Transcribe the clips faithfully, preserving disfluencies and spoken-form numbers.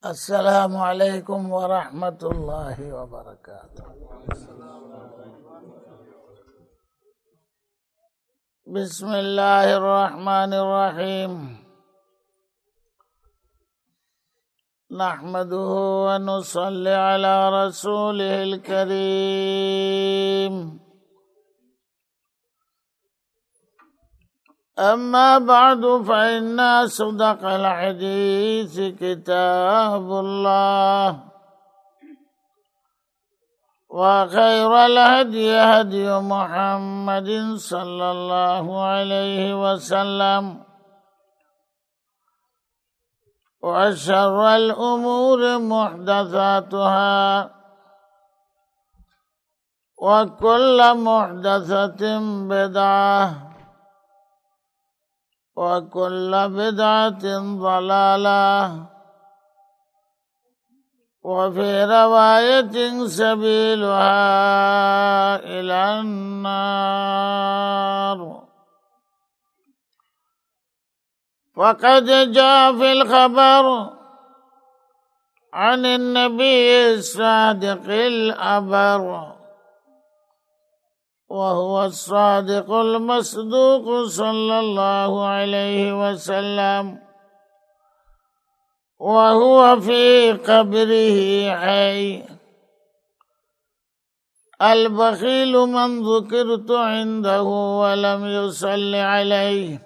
السلام عليكم ورحمة الله وبركاته. بسم الله الرحمن الرحيم. نحمده ونصلي على رسوله الكريم. أما بعد فإن أصدق الحديث كتاب الله، وخير الهدي هدي محمد صلى الله عليه وسلم، وشر الأمور محدثاتها، وكل محدثة بدعة، وكل بدعة ضلالة، وفي رواية سبيلها إلى النار. وقد جاء في الخبر عن النبي الصادق الأبر، وهو الصادق المصدوق صلى الله عليه وسلم، وهو في قبره حي: البخيل من ذكرت عنده ولم يصل عليه.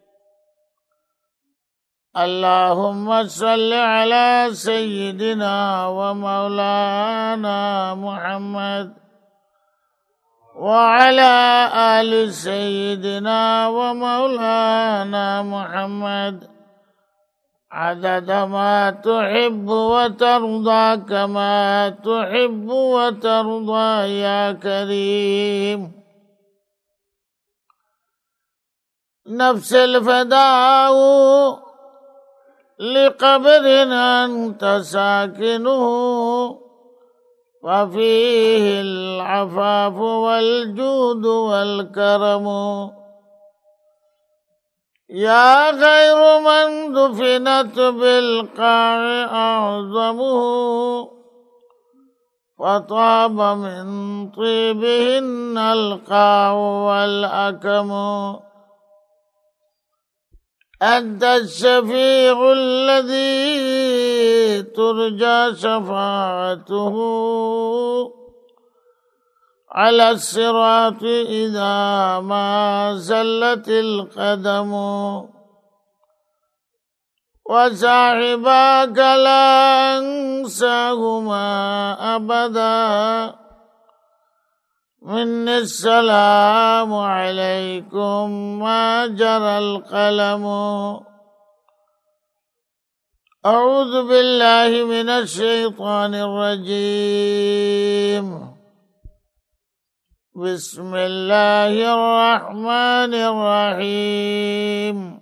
اللهم صل على سيدنا ومولانا محمد وعلى آل سيدنا ومولانا محمد عدد ما تحب وترضى، كما تحب وترضى يا كريم. نفس الفداء لقبر أنت ساكنه، وفيه العفاف والجود والكرم. يا خير من دفنت بالقاع أعظمه، وطاب من طيبهن القاع والأكم. أنت الشفيع الذي ترجى شفاعته على الصراط إذا ما زلت القدم. وصاحباك لا أنساهما أبدا، مني السلام عليكم ما جرى القلم. أعوذ بالله من الشيطان الرجيم. بسم الله الرحمن الرحيم.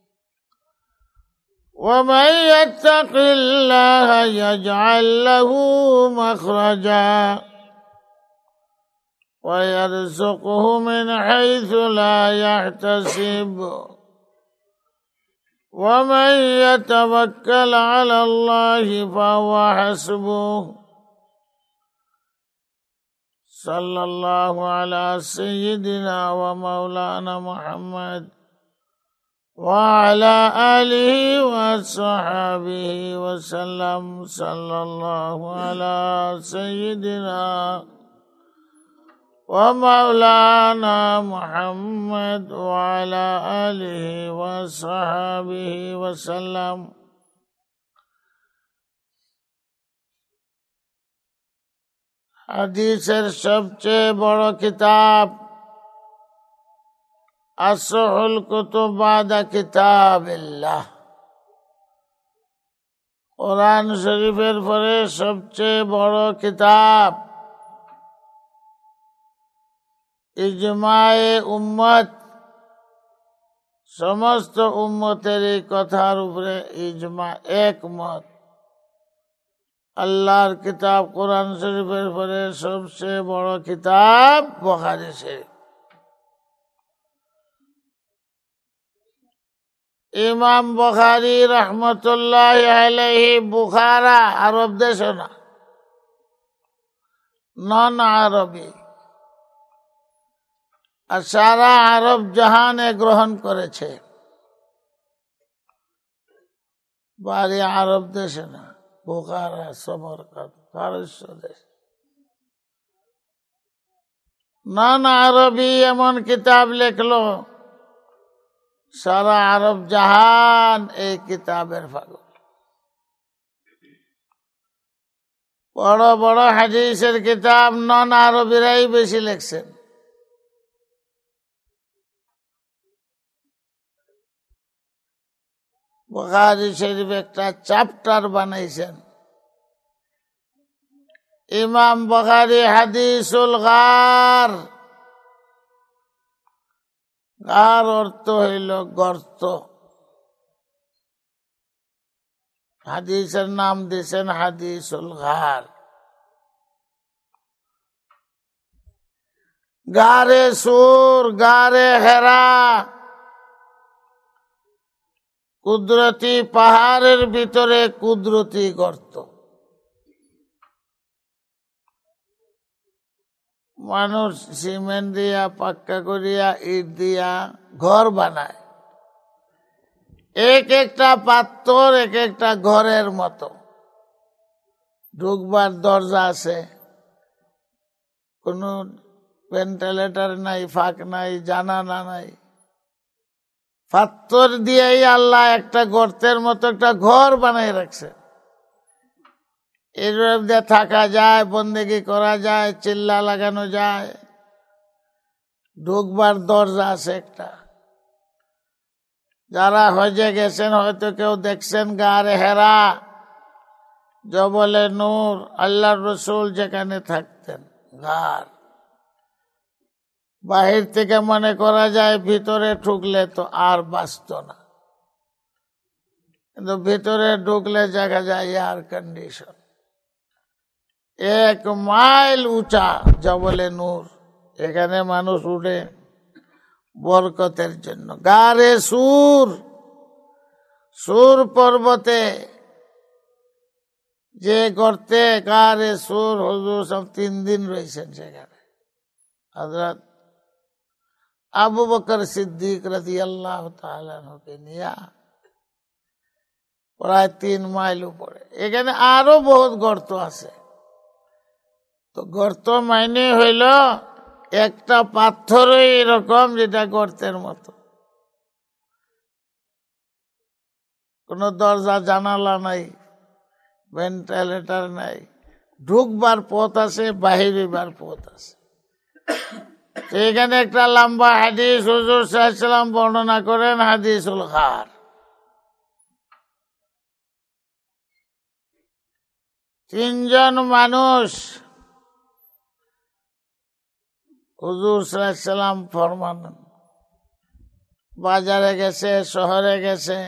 ومن يتق الله يجعل له مخرجا ويرزقه من حيث لا يحتسب، ومن يتوكل على الله فهو حسبه. صلى الله على سيدنا ومولانا محمد وعلى آله وصحبه وسلم. صلى الله على سيدنا ومولانا محمد وعلى آله وصحبه وسلم. হাদিসের সবচেয়ে বড় কিতাব আসহুল কুতুব বাদা কিতাবিল্লাহ, কোরআন শরীফের পরে সবচেয়ে বড় কিতাব। ইজমায়ে উম্মত, সমস্ত উম্মতের এই কথার উপরে ইজমা, একমত। আল্লাহর কিতাব কোরআন শরীফের পরে সবচেয়ে বড় কিতাব বুখারী শরীফ। ইমাম বুখারী রহমতুল্লাহ আলাইহি বুখারা আরব দেশ না, নন আরবি, আর সারা আরব জাহানে গ্রহণ করেছে, বাড়ি আরব দেশে না, বুখারা সমরকন্দ পারস্য দেশ। নন আরবি এমন কিতাব লিখলো, সারা আরব জাহান এই কিতাবের পাগল। বড় বড় হাদিসের কিতাব নন আরবিরাই বেশি লিখছেন। বুখারী শরীফ একটা চ্যাপ্টার বানাইছেন, ইমাম বুখারী হাদিসুল গার। গার অর্থ হইল গর্ত, হাদিসের নাম দিয়েছেন হাদিসুল গার। গারে সুর, গারে হেরা, কুদরতি পাহাড়ের ভিতরে কুদরতি গর্ত। মানুষ সিমেন্ট দিয়া পাক্কা করিয়া ইট দিয়া ঘর বানায়, এক একটা পাথর এক একটা ঘরের মতো। ঢুকবার দরজা আছে, কোনো ভেন্টিলেটর নাই, ফাঁক নাই, জানালা নাই, পাথর দিয়েই আল্লাহ একটা গর্তের মতো একটা ঘর বানাই রাখছে। এর মধ্যে থাকা যায়, বন্দেগি করা যায়, চিল্লা লাগানো যায়। ঢুকবার দরজা আছে একটা। যারা হজে গেছেন হয়তো কেউ দেখছেন গারে হেরা, জবলে নূর, আল্লাহর রসুল যেখানে থাকতেন, গার। বাহির থেকে মনে করা যায় ভিতরে ঢুকলে তো আর বাঁচত না, কিন্তু ভিতরে ঢুকলে দেখা যায় এয়ার কন্ডিশন। এক মাইল উঁচা জবলে নূর, এখানে মানুষ উঠে বরকতের জন্য। গারে সুর, সুর পর্বতে যে গর্তে গারে সুর, হুজুর সব তিন দিন রয়েছেন সেখানে। হযরত আবু বকর সিদ্দিক রাদিয়াল্লাহু তাআলা আনহুকে নিয়ে প্রায় তিন মাইল উপরে। এখানে আরো বহুত গর্ত আছে। তো গর্ত মাইনে হইল একটা পাথরই এরকম যেটা গর্তের মতো, কোন দরজা জানালা নাই, ভেন্টিলেটর নাই, ঢুকবার পথ আছে, বাহিরবার পথ আছে। এখানে একটা লম্বা হাদিস হুজুর সাল্লাল্লাহু আলাইহি ওয়াসাল্লাম বর্ণনা করেন, হাদিসুল গার। তিনজন মানুষ হুজুর সাল্লাল্লাহু আলাইহি ওয়াসাল্লাম ফরমান, বাজারে গেছে, শহরে গেছে।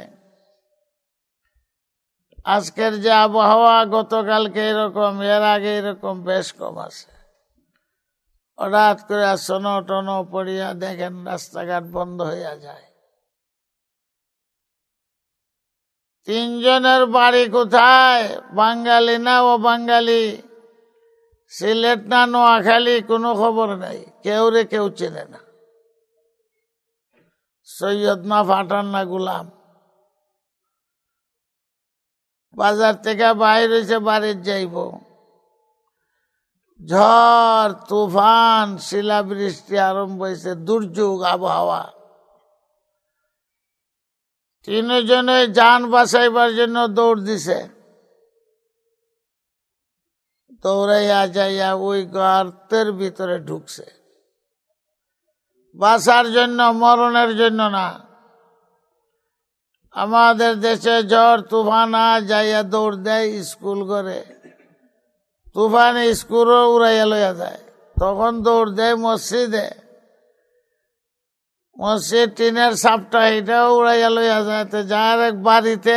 আজকের যে আবহাওয়া, গতকালকে এরকম, এর আগে এরকম বেশ কম আছে। হঠাৎ করে সোনো টনো পড়িয়া দেখেন রাস্তাঘাট বন্ধ হইয়া যায়। তিনজনের বাড়ি কোথায়, বাঙালি না ও বাঙালি, সিলেট না নোয়াখালী, কোনো খবর নাই, কেউ রে কেউ চেনে না। সৈয়দ না ফাটান না গুলাম। বাজার থেকে বাইর হয়েছে, বাড়ির যাইব। ঝড় তুফান শিলাবৃষ্টি আরম্ভ হয়েছে, দুর্যোগ আবহাওয়া। তিনজনে যান বাঁচাইবার জন্য দৌড় দিছে। দৌড়াইয়া যাইয়া ওই গর্তের ভিতরে ঢুকছে, বাঁচার জন্য, মরণের জন্য না। আমাদের দেশে ঝড় তুফান যাইয়া দৌড় দেয় স্কুল করে, তুফানে স্কুলও উড়াইয়া লইয়া যায়। তখন দৌড় দেয় মসজিদে, মসজিদ টিনের সাপটা এটাও উড়াইয়া লইয়া যায়। তো যার এক বাড়িতে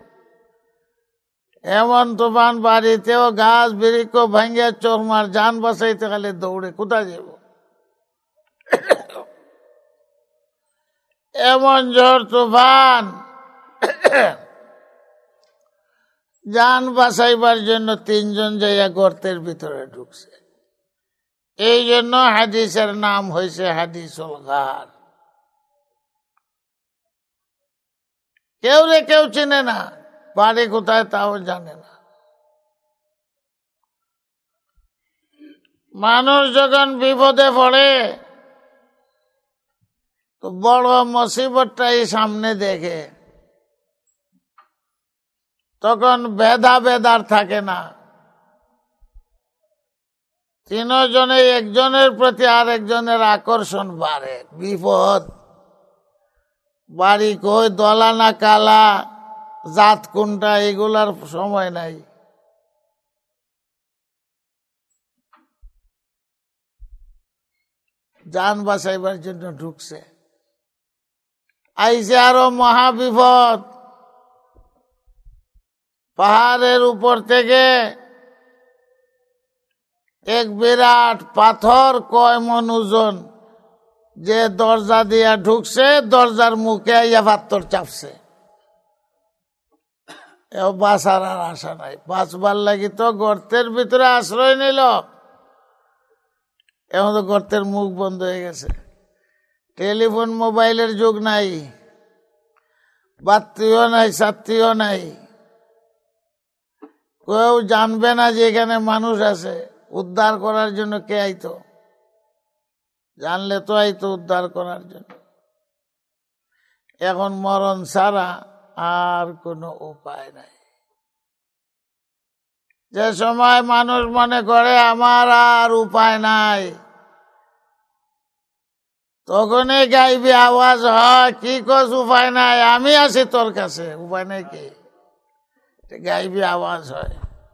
এমন তুফান, বাড়িতেও গাছ বৃক্ষ ভাঙ্গিয়া চোরমার, যান বাঁচাইতে গেলে দৌড়ে কোথায় যাব। এমন ঝড় তুফান, জান বাঁচাইবার জন্য তিনজন যাইয়া গর্তের ভিতরে ঢুকছে। এই জন্য হাদিসের নাম হয়েছে হাদিসুল গার। কেউ রে কেউ চিনে না, বাড়ি কোথায় তাও জানে না। মানুষ যখন বিপদে পড়ে তো বড় মুসিবতটাই সামনে দেখে, তখন ভেদা ভেদার থাকে না। তিনজনে একজনের প্রতি আরেকজনের আকর্ষণ বাড়ে। বিপদ, বাড়ি কই, দলা না কালা, জাত কোনটা, এগুলার সময় নাই। জান বাঁচাইবার জন্য ঢুকছে, আইসে আরো মহাবিপদ। পাহাড়ের উপর থেকে এক বিরাট পাথর কয় মন ওজন, যে দরজা দিয়া ঢুকছে দরজার মুখে আইয়া পাথর চাপছে। এও বাঁচার আর আশা নাই। বাঁচবার লাগি তো গর্তের ভিতরে আশ্রয় নিল, এখন তো গর্তের মুখ বন্ধ হয়ে গেছে। টেলিফোন মোবাইলের যুগ নাই, বাত্রীয় নাই, ছাত্রীও নাই। কেউ জানবে না যে এখানে মানুষ আছে। উদ্ধার করার জন্য কে আইতো? জানলে তো আইতো উদ্ধার করার জন্য। এখন মরণ ছাড়া আর কোনো উপায় নাই। যে সময় মানুষ মনে করে আমার আর উপায় নাই, তখনই গাইবি আওয়াজ হয়, কি কস উপায় নাই, আমি আছি তোর কাছে। উপায় নাই কি? গাইবি আওয়াজ হয়।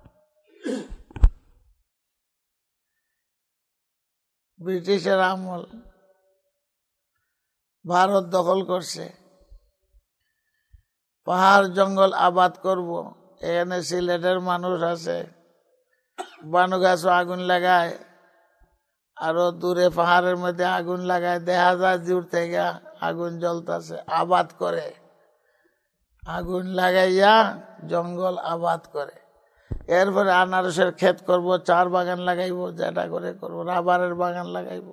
ব্রিটিশের আমল, ভারত দখল করছে, পাহাড় জঙ্গল আবাদ করব। এখানে সিলেটের মানুষ আছে, বানু গাছও আগুন লাগায়, আরো দূরে পাহাড়ের মধ্যে আগুন লাগায়, দেখা যায় দূর থেকে আগুন জ্বলতেছে, আবাদ করে। আগুন লাগাইয়া জঙ্গল আবাদ করে। এরপরে আনারসের ক্ষেত করব, চার বাগান লাগাইব, যেটা করে করবো, রাবারের বাগান লাগাইব।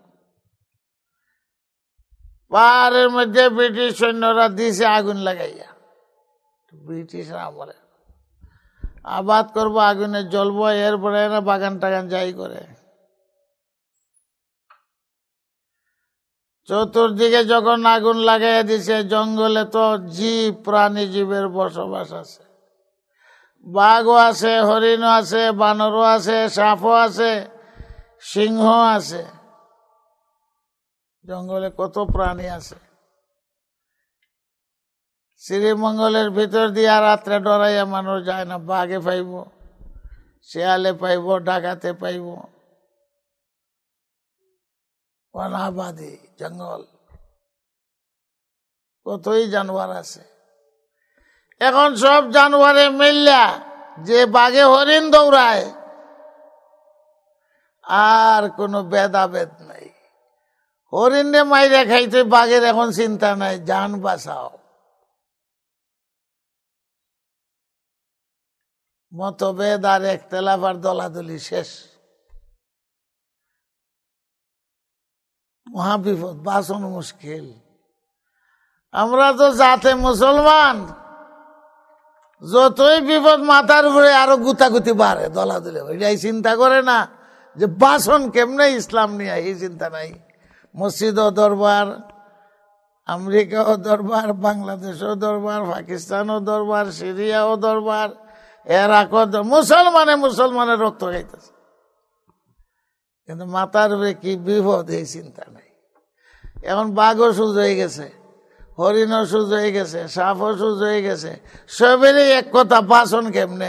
পাহাড়ের মধ্যে ব্রিটিশ সৈন্যরা দিছে আগুন লাগাইয়া, ব্রিটিশ আমলে আবাদ করব, আগুনে জ্বলবো। এরপরে না বাগান টাগান যাই করে। চতুর্দিকে যখন আগুন লাগাইয়া দিছে, জঙ্গলে তো জীব, প্রাণী জীবের বসবাস আছে। বাঘও আছে, হরিণও আছে, বানরও আছে, সাপও আছে, সিংহ আছে। জঙ্গলে কত প্রাণী আছে। শ্রীমঙ্গলের ভিতর দিয়া রাত্রে ডরাইয়া মানুষ যায় না। বাঘে পাইব, শিয়ালে পাইব, ডাকাতে পাইব। অনাবাদী জঙ্গল, কতই জানোয়ার আছে। এখন সব জানোয়ারে মিল্লা যে বাঘে হরিণ দৌড়ায়, আর কোনো ভেদাভেদ নাই। হরিণে মাইরা খাইতে বাঘের এখন চিন্তা নাই, জান বাঁচাও। মতভেদ আর একতলাফার দলাদলি শেষ। মহাবিপদ, বাঁচানো মুশকিল। আমরা তো জাতে মুসলমান, যতই বিপদ মাথার উপরে আরো গুতাগুতি বাড়ে, দলাদলি। এটাই চিন্তা করে না যে বাসন কেমনে ইসলাম নিয়ে, এই চিন্তা নাই। মসজিদও দরবার, আমেরিকাও দরবার, বাংলাদেশও দরবার, পাকিস্তানও দরবার, সিরিয়াও দরবার, এরাকও দরবার। মুসলমানে মুসলমানের রক্ত খাইতেছে, কিন্তু মাথার উপরে কি বিপদ, এই চিন্তা নাই। এখন বাঘও সুজ হয়ে গেছে, হরিণও সুজ হয়ে গেছে, সাপও সুজ হয়ে গেছে। সবেরই এক কথা, বাসন কেমনে।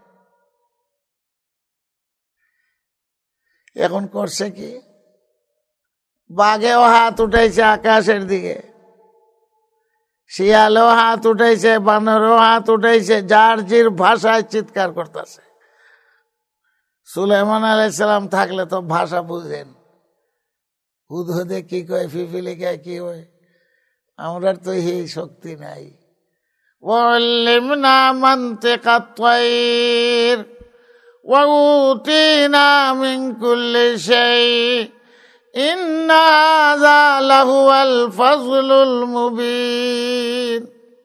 এখন করছে কি, বাঘেও হাত উঠাইছে আকাশের দিকে, শিয়ালেও হাত উঠাইছে, বানরেও হাত উঠাইছে, যার জির ভাষায় চিৎকার করতেছে। সুলাইমান আলাইহিসসালাম থাকলে তো ভাষা বুঝেন, হুদহুদে কি কয়, ফিফিলিকায় কি হয়। আমরা তো এই শক্তি নাই। وعلمنا منطق الطير وأوتينا من كل شيء إن هذا لهو الفضل المبين.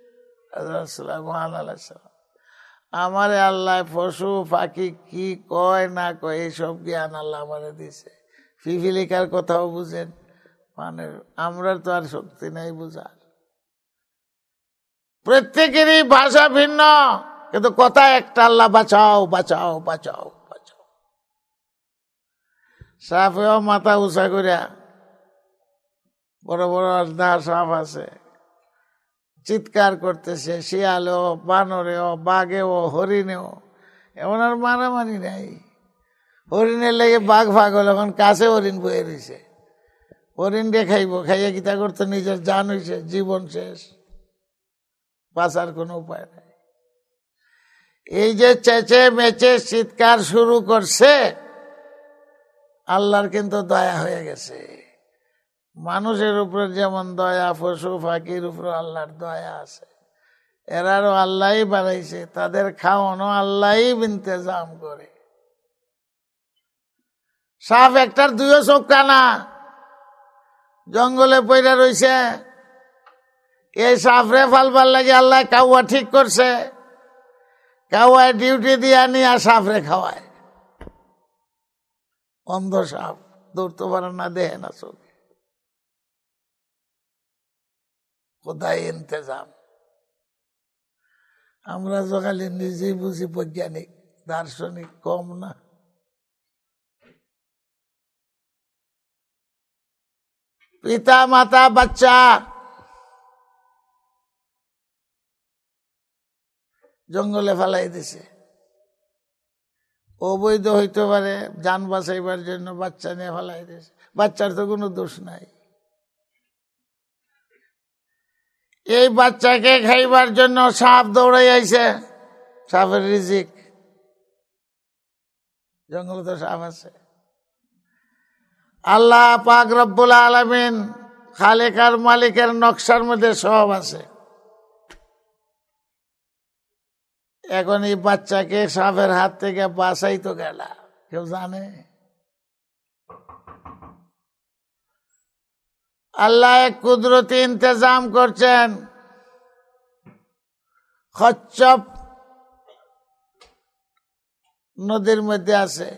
আমারে আল্লাহ পশু পাখি কি কয় না কয় এইসব জ্ঞান আল্লাহ আমারে দিছে। পিপিলিকার কথাও বুঝেন, মানে আমরা তো আর শক্তি নাই বুঝার। প্রত্যেকেরই ভাষা ভিন্ন, কিন্তু কথা একটা, আল্লাহ বাঁচাও বাঁচাও বাঁচাও বাঁচাও। সাপেও মাথা উঁচা করিয়া, বড় বড় দা সাপ আছে, চিৎকার করতেছে, শিয়ালেও বানরেও বাঘেও হরিণেও। এমন আর মারামারি নাই। হরিণের লেগে বাঘ ভাগ হলো, এখন কাছে হরিণ বয়ে রয়েছে, হরিণ দিয়ে খাইব, খাইয়া গীতা করতে নিজের জান হয়েছে, জীবন শেষ, বাঁচার কোনো উপায় নাই। এই যে চেঁচে মেচে চিৎকার শুরু করছে, আল্লাহর কিন্তু দয়া হয়ে গেছে। মানুষের উপরে যেমন দয়া, পশু পাখির উপরে আল্লাহর দয়া আছে। এরারও আল্লাহই বানাইছে, তাদের খাওয়ানো আল্লাহই ইন্তজাম করে। সাপ একটার দুইও চোখ কানা, জঙ্গলে পইরা রইছে। এই সাপরে ফালবার লাগে আল্লাহ কাউয়া ঠিক করছে, কাউয়ায় ডিউটি দিয়ে নিয়ে সাপরে খাওয়ায়। অন্ধ সাপ, দৌড়তে পারে না, দেহে না চোখ। কোথায় ইন্তজাম। আমরা যখালি নিজেই বুঝি বৈজ্ঞানিক দার্শনিক, কম না। পিতা মাতা বাচ্চা জঙ্গলে ফেলাই দিছে, অবৈধ হইতে পারে, যান বাঁচাইবার জন্য বাচ্চা নিয়ে ফেলাই দিছে। বাচ্চার তো কোনো দোষ নাই। এই বাচ্চাকে খাইবার জন্য সাপ দৌড়াই আইছে, সাপের রিজিক। জঙ্গলে তো সাপ আছে। আল্লাহ পাক রব্বুল আলামিন খালেকার মালিকের নকশার মধ্যে সব আছে। এখন এই বাচ্চাকে সাপের হাত থেকে বাঁচাই তো গেল, কেউ জানে? আল্লাহ এক কুদরতি ইন্তজাম করছেন। কচ্ছপ নদীর মধ্যে আছে।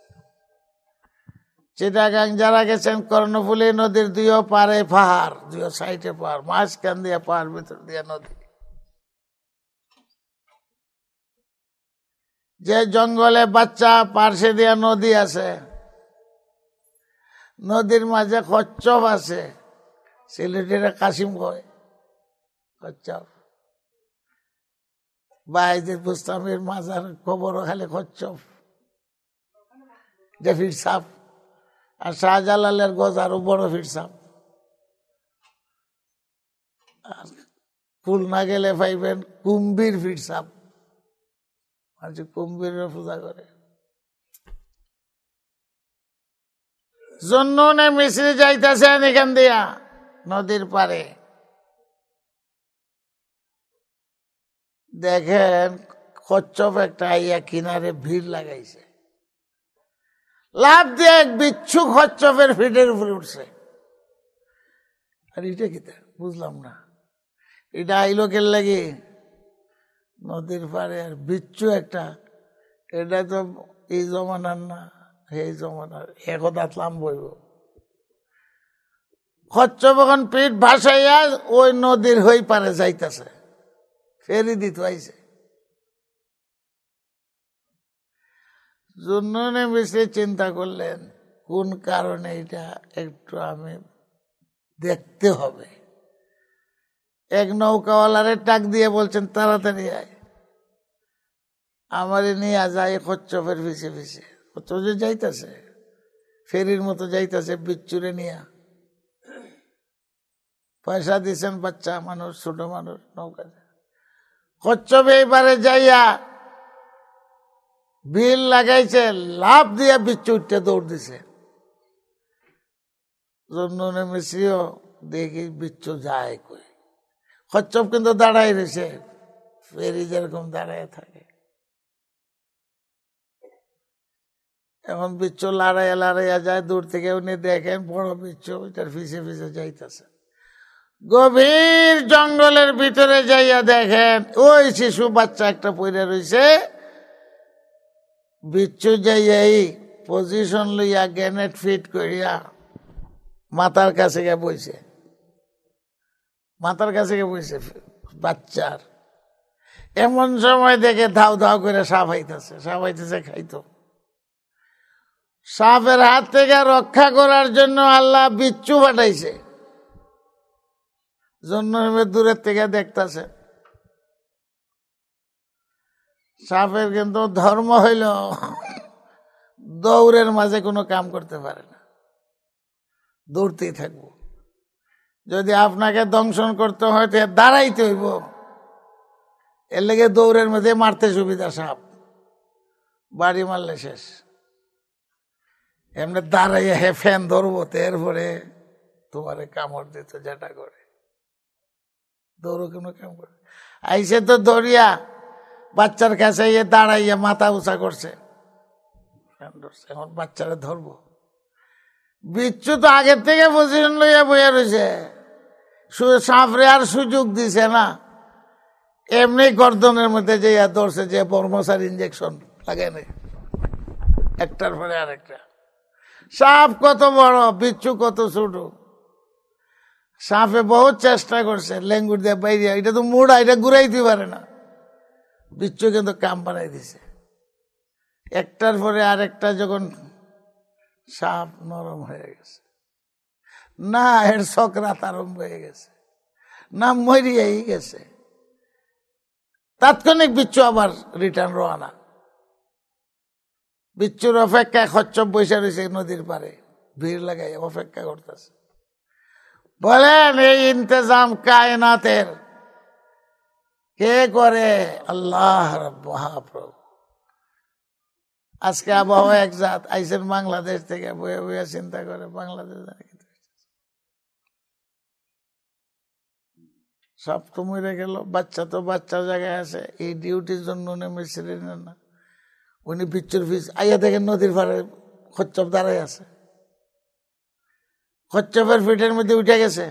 চিটাগাং যারা গেছেন, কর্ণফুলী নদীর দুইও পারে পাহাড়, দুইও সাইডে পাহাড়, মাঝখান দিয়ে পাহাড়, ভিতর দিয়ে নদী। যে জঙ্গলে বাচ্চা পার্শ্বে দিয়ে নদী আছে, নদীর মাঝে কচ্ছপ আছে। সিলেটের কাশিম কয় কচ্ছপ। বাইজের বুস্তামের মাজার কবরও খালি কচ্ছপ, যে ফির সাপ। আর শাহজালালের গজ আরো বড় ফির সাপ। আর ফুল না গেলে পাইবেন কুম্ভীর ফির সাপ। আচ্ছা, কুম্ভীরের পূজা করে। জন্নুনে মিশ্রি যাইতেছেন এখান দিয়া নদীর পারে, দেখেন কচ্ছপ একটা আইয়া কিনারে ভিড় লাগাইছে। লাভ দিয়ে এক বিচ্ছু কচ্ছপের ফিটের উপরে উঠছে। আর এটা কি বুঝলাম না, এটা আইলো কেন লাগে নদীর পারে? আর বিচ্ছু একটা, এটা তো এই জমানার না, এই জমানার একদা লাম বইব। কচ্ছপ এখন পিঠ ভাসাইয়া ওই নদীর হই পারে যাইতেছে, ফেরি দিত আইছে। জুন্ননে মিশ্রে চিন্তা করলেন কোন কারণে এটা একটু আমি দেখতে হবে। এক নৌকাওয়ালারে টাক দিয়ে বলছেন, তাড়াতাড়ি আয়, আমারে নিয়ে যায় কচ্ছপের পিছে পিছে। কচ্ছপ যে যাইতেছে, ফেরির মতো যাইতেছে বিচ্চুরে নিয়ে। পয়সা দিচ্ছেন বাচ্চা মানুষ, ছোট মানুষ, নৌকা। কচ্ছপ এইবারে যাইয়া বিল লাগাইছে, লাভ দিয়া বিচ্ছু উঠতে দৌড় দিছে। জন্নুনে মিশ্রিও দেখি বিচ্ছু যায় কই, কচ্ছপ কিন্তু দাঁড়াই রয়েছে ফেরি যেরকম দাঁড়ায় থাকে। এখন বিচ্ছু লড়াইয়া লড়াইয়া যায়, দূর থেকে উনি দেখেন বড় বিচ্ছু ওইটার পিছে পিছে যাইতেছে। গভীর জঙ্গলের ভিতরে যাইয়া দেখেন ওই শিশু বাচ্চা একটা পইরা রয়েছে। বিচ্ছু যাইয়া এই পজিশন লইয়া গ্রেনেড ফিট করিয়া মাথার কাছে গিয়ে বইছে, মাথার কাছে গিয়ে বইছে বাচ্চার। এমন সময় দেখে ধাও ধাও করে সাপ আইতেছে, সাপ আইতেছে খাইতো। সাপের হাত থেকে রক্ষা করার জন্য আল্লাহ বিচ্ছু পাঠাইছে, জন্য দূরের থেকে দেখতেছে। সাপের কিন্তু ধর্ম হইল দৌড়ের মাঝে কোনো কাম করতে পারে না, দৌড়তেই থাকবো। যদি আপনাকে দংশন করতে হয় তো দাঁড়াইতে হইব, এর লেগে দৌড়ের মধ্যে মারতে সুবিধা। সাপ বাড়ি মারলে শেষ। এমনি দাঁড়াইয়া হে ফ্যান ধরবো তো এরপরে তোমারে কামড় দিত যেটা করে, দৌড়ো কোনো কাম করে। আইসে তো দৌড়িয়া বাচ্চার কাছে ইয়ে দাঁড়াইয়া মাথা উঁচা করছে, এখন বাচ্চারা ধরবো। বিচ্ছু তো আগের থেকে পজিশন লইয়া বইয়া রয়েছে, সাপরে আর সুযোগ দিছে না। এমনি গর্দনের মধ্যে যে ধরছে, যে বর্মসার ইঞ্জেকশন লাগায় নাই, একটার পরে আরেকটা। সাপ কত বড়, বিচ্ছু কত ছোট। সাপে বহুত চেষ্টা করছে লেঙ্গুর দিয়ে বাইরে, এটা তো মুড়া, এটা ঘুরাইতে পারে না। বিচ্ছু কিন্তু কাম বানাই দিছে। একটার পরে আরেকটা যখন সাপ নরম হয়ে গেছে, না এর সকরাত আরম্ভ হয়ে গেছে, না মরিয়াই গেছে, তাৎক্ষণিক বিচ্ছু আবার রিটার্ন রওনা। বিচ্ছুর অপেক্ষায় খচ্চপ বৈশা রয়েছে নদীর পারে, ভিড় লাগাই অপেক্ষা করতেছে। বলেন এই ইন্তজাম কায়নাতের কে করে? আল্লাহ মহাপ্রভু। আজকে আবহাওয়া এক জাত, আইসেন বাংলাদেশ থেকে, বয়ে বয়ে চিন্তা করে বাংলাদেশ সব তো মরে গেল। বাচ্চা তো বাচ্চা জায়গায় আছে, এই ডিউটির জন্য নেমেছিলেন না। উনি বিচ্ছুর ফিস আইয়া দেখেন নদীর পাড়ে খচ্চপ দাঁড়াই আছে, খচ্চপের ফিটের মধ্যে উঠে গেছে।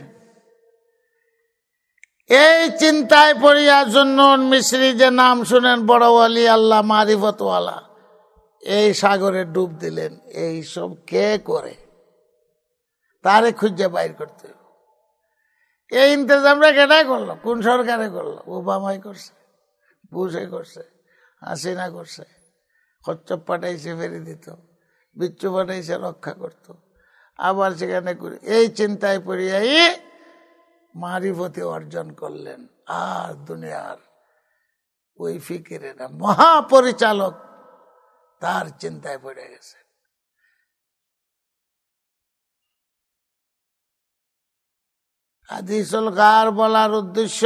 এই চিন্তায় পড়িয়া জন্য মিশ্রি যে নাম শুনেন বড় ওয়ালি আল্লাহ মারিফতওয়ালা, এই সাগরে ডুব দিলেন। এই সব কে করে? তারে খুঁজে বাইর করতে। এই ইন্তজামটা কেটাই করলো? কোন সরকারে করলো? ওবামাই করছে, বুশে করছে, হাসিনা করছে। খচ্চপ পাঠাইছে ফেরি দিত, বিচ্ছু পাঠাইছে রক্ষা করত, আবার সেখানে করে। এই চিন্তায় পড়িয়াই মারিফতি অর্জন করলেন। আর দুনিয়ার ওই ফিকিরে না, মহাপরিচালক তার চিন্তায় পড়ে গেছে। হাদিসুল গার বলার উদ্দেশ্য,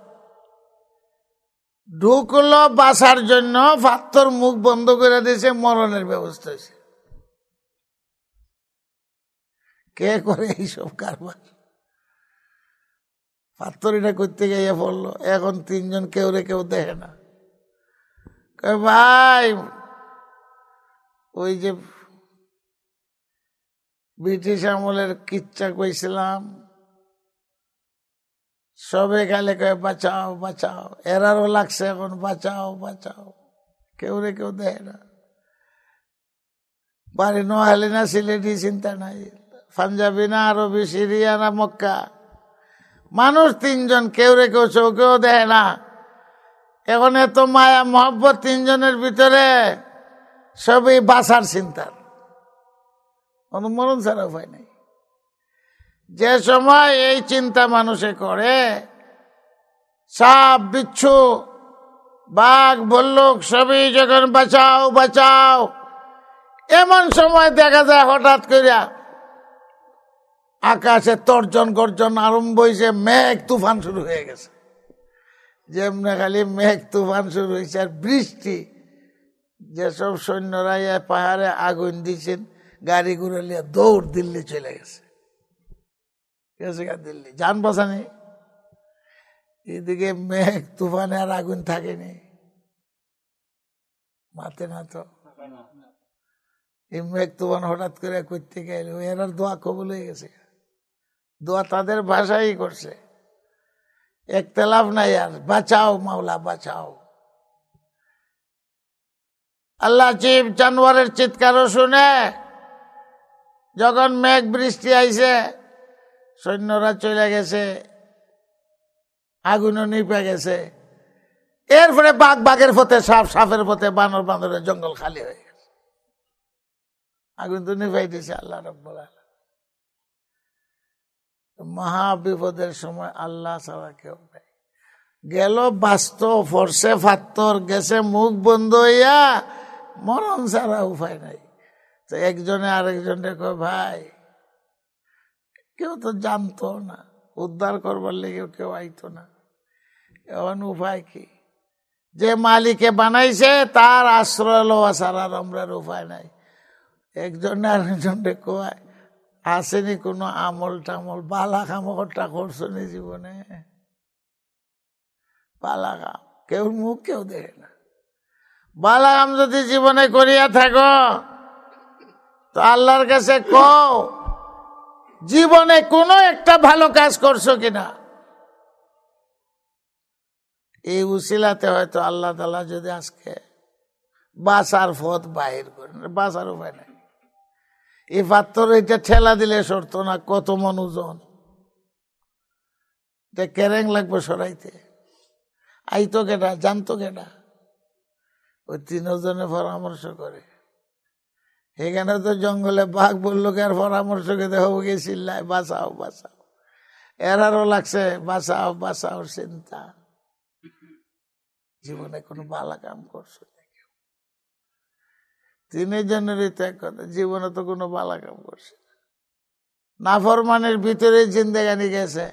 ঢুকলো বাসার জন্য, পাথর মুখ বন্ধ করে দিয়েছে, মরণের ব্যবস্থা হয়েছে। কে করে এইসব কারবার? পাথর এটা করতে গিয়ে পড়লো। এখন তিনজন কেউ রে কেউ দেখে না। ভাই ওই যে ব্রিটিশ আমলের কিচ্ছা কইছিলাম, সবে গেলে কয়ে বাঁচাও বাঁচাও, এরারও লাগছে এখন বাঁচাও বাঁচাও, কেউ রে কেউ দেয় না। বাড়ি নোয়াখালী না সিলেটি চিন্তা নাই, পাঞ্জাবি না আরবি, সিরিয়া না মক্কা, মানুষ তিনজন, কেউ রে কেউ চৌকেও দেয় না। এখন এত মায়া মহব্বত তিনজনের ভিতরে, সবই বাঁচার চিন্তার, অনুমরণ ছাড়া উপায় নেই। যে সময় এই চিন্তা মানুষে করে, সাপ বিচ্ছু বাঘ ভল্লুক সবই যখন বাঁচাও বাঁচাও, এমন সময় দেখা যায় হঠাৎ করিয়া আকাশে তর্জন গর্জন আরম্ভ হয়েছে, মেঘ তুফান শুরু হয়ে গেছে। যেমনি খালি মেঘ তুফান শুরু হয়েছে আর বৃষ্টি, যেসব সৈন্যরা পাহাড়ে আগুন দিয়েছেন, গাড়ি ঘুরে লিয়ে দৌড় দিল্লি চলে গেছে। দিল্লি যান বাঁচানি, এদিকে মেঘ তুফানে আর আগুন থাকেনি, মাতে না তো। এই মেঘ তুফান হঠাৎ করে করতে গেল, এরার দোয়া কবুল হয়ে গেছে। দোয়া তাদের ভাষাই করছে, একতলাফ নাই আর। বাঁচাও মাওলা বাঁচাও। আল্লাহ জীব জানোয়ারের চিৎকারও শুনে যখন মেঘ বৃষ্টি আইছে, সৈন্যরা চলে গেছে, আগুনও নিপে গেছে। এরপরে বাঘ বাঘের পথে, সাপ সাপের পথে, বানর বানরের জঙ্গল খালি হয়ে গেছে। আগুন তো নিভাই দিয়েছে আল্লাহ রাব্বুল আলামিন। মহা বিপদের সময় আল্লাহ ছাড়া কেউ নেই। গেল বাস্তব ফরসে ফাত্তর, গেছে মুখ বন্ধ হইয়া, মরণ ছাড়া উপায় নাই। তো একজনে আরেকজনে কয়, ভাই কেউ তো জানতো না, উদ্ধার করবার লেগে কেউ আইতো না, এখন উপায় কি? যে মালিকে বানাইছে তার আশ্রয় লওয়া ছাড়া আমরার উপায় নাই। একজনে আরেকজনে কয়, আসেনি কোনো আমল টামল, বালা কামটা করছো নি জীবনে? বালা কাম কেউ মুখ কেউ দেখে না। বালা কাম যদি জীবনে করিয়া থাকো তো আল্লাহর কাছে কও, জীবনে কোনো একটা ভালো কাজ করছো কিনা। এই উসিলাতে হয়তো আল্লাহ তাআলা যদি আজকে বাঁচার পথ বাহির করেন, বাঁচার উপায় নাই। এই পাত্তর এটা ঠেলা দিলে সরতো না, কত মন ওজন, কেরেং লাগবে সরাইতে। আইতো কেটা, জানতো কেটা? ওই তিনজনে পরামর্শ করে। এখানে তো জঙ্গলে বাঘ বললো কে আর পরামর্শ খেতে হবে, গিয়ে চিল্লায় বাঁচাও বাঁচাও। এরারও লাগছে বাঁচাও বাঁচাও চিন্তা। জীবনে কোনো ভালো কাম করছো না কেউ? তিনজনেরই তো এক কথা, জীবনে তো কোনো ভালো কাম করছে না, নাফরমানের ভিতরে জিন্দেগানি গেছে।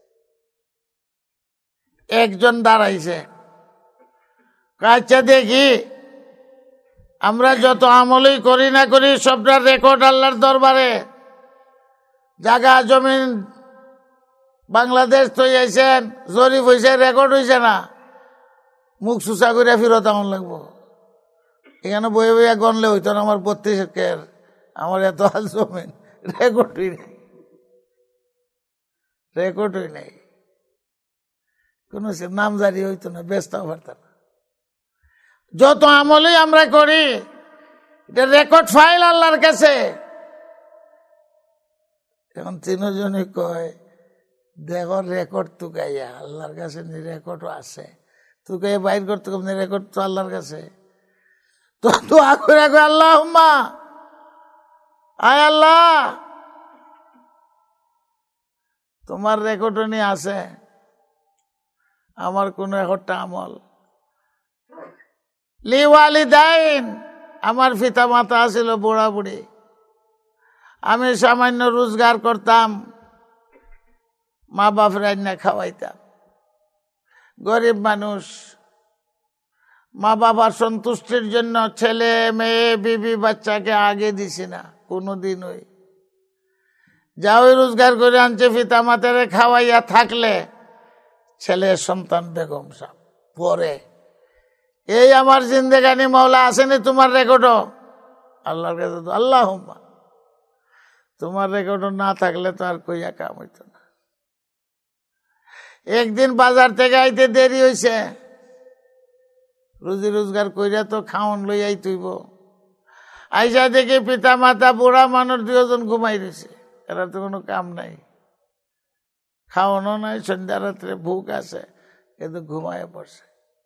একজন দাঁড়াইছে, আচ্ছা দেখি আমরা যত আমলই করি না করি সবটা রেকর্ড আল্লাহর দরবারে। জায়গা জমিন বাংলাদেশ তো আইছেন, জরিপ হয়েছে, রেকর্ড হয়েছে না, মুখ সুসা করে ফিরত আমার লাগবো। এখানে বয়ে বইয়া গনলে হইতো না আমার বত্রিশ একের, আমার এত হাল জমিন, রেকর্ড হই নাই, রেকর্ড হই নাই, কোন নাম জারি হইতো না, ব্যস্ত পারত না। যত আমলই আমরা করি এটা রেকর্ড ফাইল আল্লাহর কাছে। এখন তিনজনই কয়, দেখো রেকর্ড তুকাইয়া আল্লাহর কাছে, রেকর্ডও আছে, তুকাইয়া বাইর করতে কম, রেকর্ড তো আল্লাহর কাছে। তো দোয়া করে কয়, আল্লাহুম্মা, আয় আল্লাহ তোমার রেকর্ডও নিয়ে আছে আমার কোন একটা আমল। লিওয়ালিদাইন, আমার পিতা মাতা আছিল বুড়া বুড়ি, আমি সামান্য রোজগার করতাম, মা বাপ রান্না খাওয়াইতাম, গরিব মানুষ, মা বাবার সন্তুষ্টির জন্য ছেলে মেয়ে বিবি বাচ্চাকে আগে দিছি না কোনোদিন। ওই যা ওই রোজগার করে আনছে পিতা মাতারে খাওয়াইয়া থাকলে ছেলে সন্তান বেগম সাহেব পরে, এই আমার জিন্দেগানি মাওলা আসেনি তোমার রেকর্ডও? আল্লাহর কাছে তো আল্লাহুম্মা, তোমার রেকর্ডও না থাকলে তো আর কইয়া কাম হইতো না। একদিন বাজার থেকে আইতে দেরি হইছে, রুজি রোজগার কইরা তো খাওন লইয়াই তুইব। আইসা দেখি পিতা মাতা বুড়া মানুষ দুজন ঘুমাই রয়েছে, এরা তো কোনো কাম নাই, খাওয়ানো নাই, সন্ধ্যা রাত্রে ভুক আছে, কিন্তু ঘুমায় পড়ছে।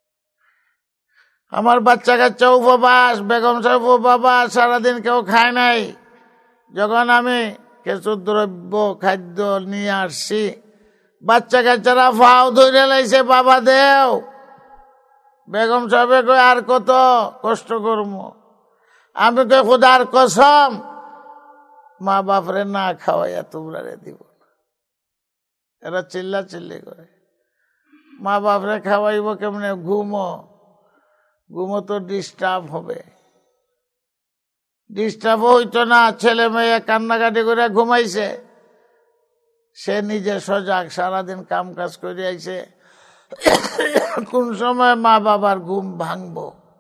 আমার বাচ্চা কাচ্চা উপবাস, বেগম সাহেব উপবাস, সারাদিন কেউ খায় নাই। যখন আমি কিছু দ্রব্য খাদ্য নিয়ে আসছি, বাচ্চা কাচ্চারা ফাও ধরে লাইছে, বাবা দেও। বেগম সাহেবে কই, আর কত কষ্ট করবো? আমি কই, খোদার কসম মা বাপরে না খাওয়াইয়া তোমরা রে দিব না। এরা চিল্লা চিল্লি করে, মা বাপরে খাওয়াইব কেমনে? ঘুমো, ঘুমো তো ডিস্টার্ব হবে। ডিস্টার্ব হইতো না, ছেলে মেয়ে কান্নাকাটি করে ঘুমাইছে, সে নিজে সজাগ, সারাদিন কাম কাজ করে আইছে, কোন সময় মা বাবার ঘুম ভাঙব,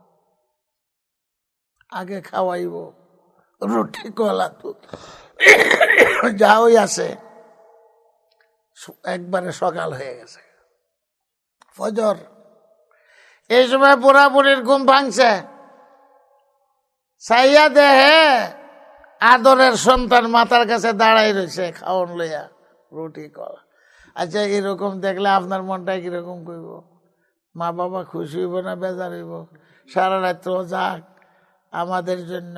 আগে খাওয়াইব রুটি কলা দুধ যা ওই আছে। একবারে সকাল হয়ে গেছে, ফজর। এই সময় বুড়া বুড়ির ঘুম ভাঙছে, চাইয়া দেহে আদরের সন্তান মাতার কাছে দাঁড়াই রয়েছে খাওয়ান লইয়া রুটি কলা। আচ্ছা, এরকম দেখলে আপনার মনটা কিরকম করব? মা বাবা খুশি হইব না বেজার হইব? সারা রাত্র যাক আমাদের জন্য।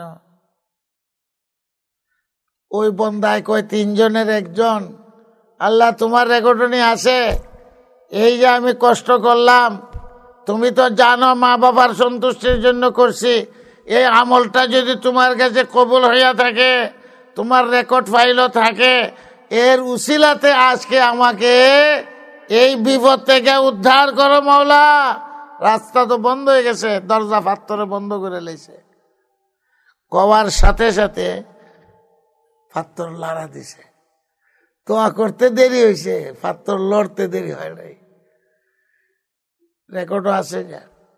ওই বন্দায় কয় তিনজনের একজন, আল্লাহ তোমার রেকর্ডনি আছে, এই যে আমি কষ্ট করলাম, তুমি তো জানো মা বাবার সন্তুষ্টির জন্য করছি, এই আমলটা যদি তোমার কাছে কবুল হইয়া থাকে, তোমার রেকর্ড ফাইলও থাকে, এর উসিলাতে আজকে আমাকে এই বিপদ থেকে উদ্ধার করো মাওলা। রাস্তা তো বন্ধ হয়ে গেছে, দরজা পাত্তরে বন্ধ করে লেছে। কওয়ার সাথে সাথে পাত্তর লড়া দিছে। তোয়া করতে দেরি হয়েছে, পাত্তর লড়তে দেরি হয় নাই। রেকর্ডও আছে, যা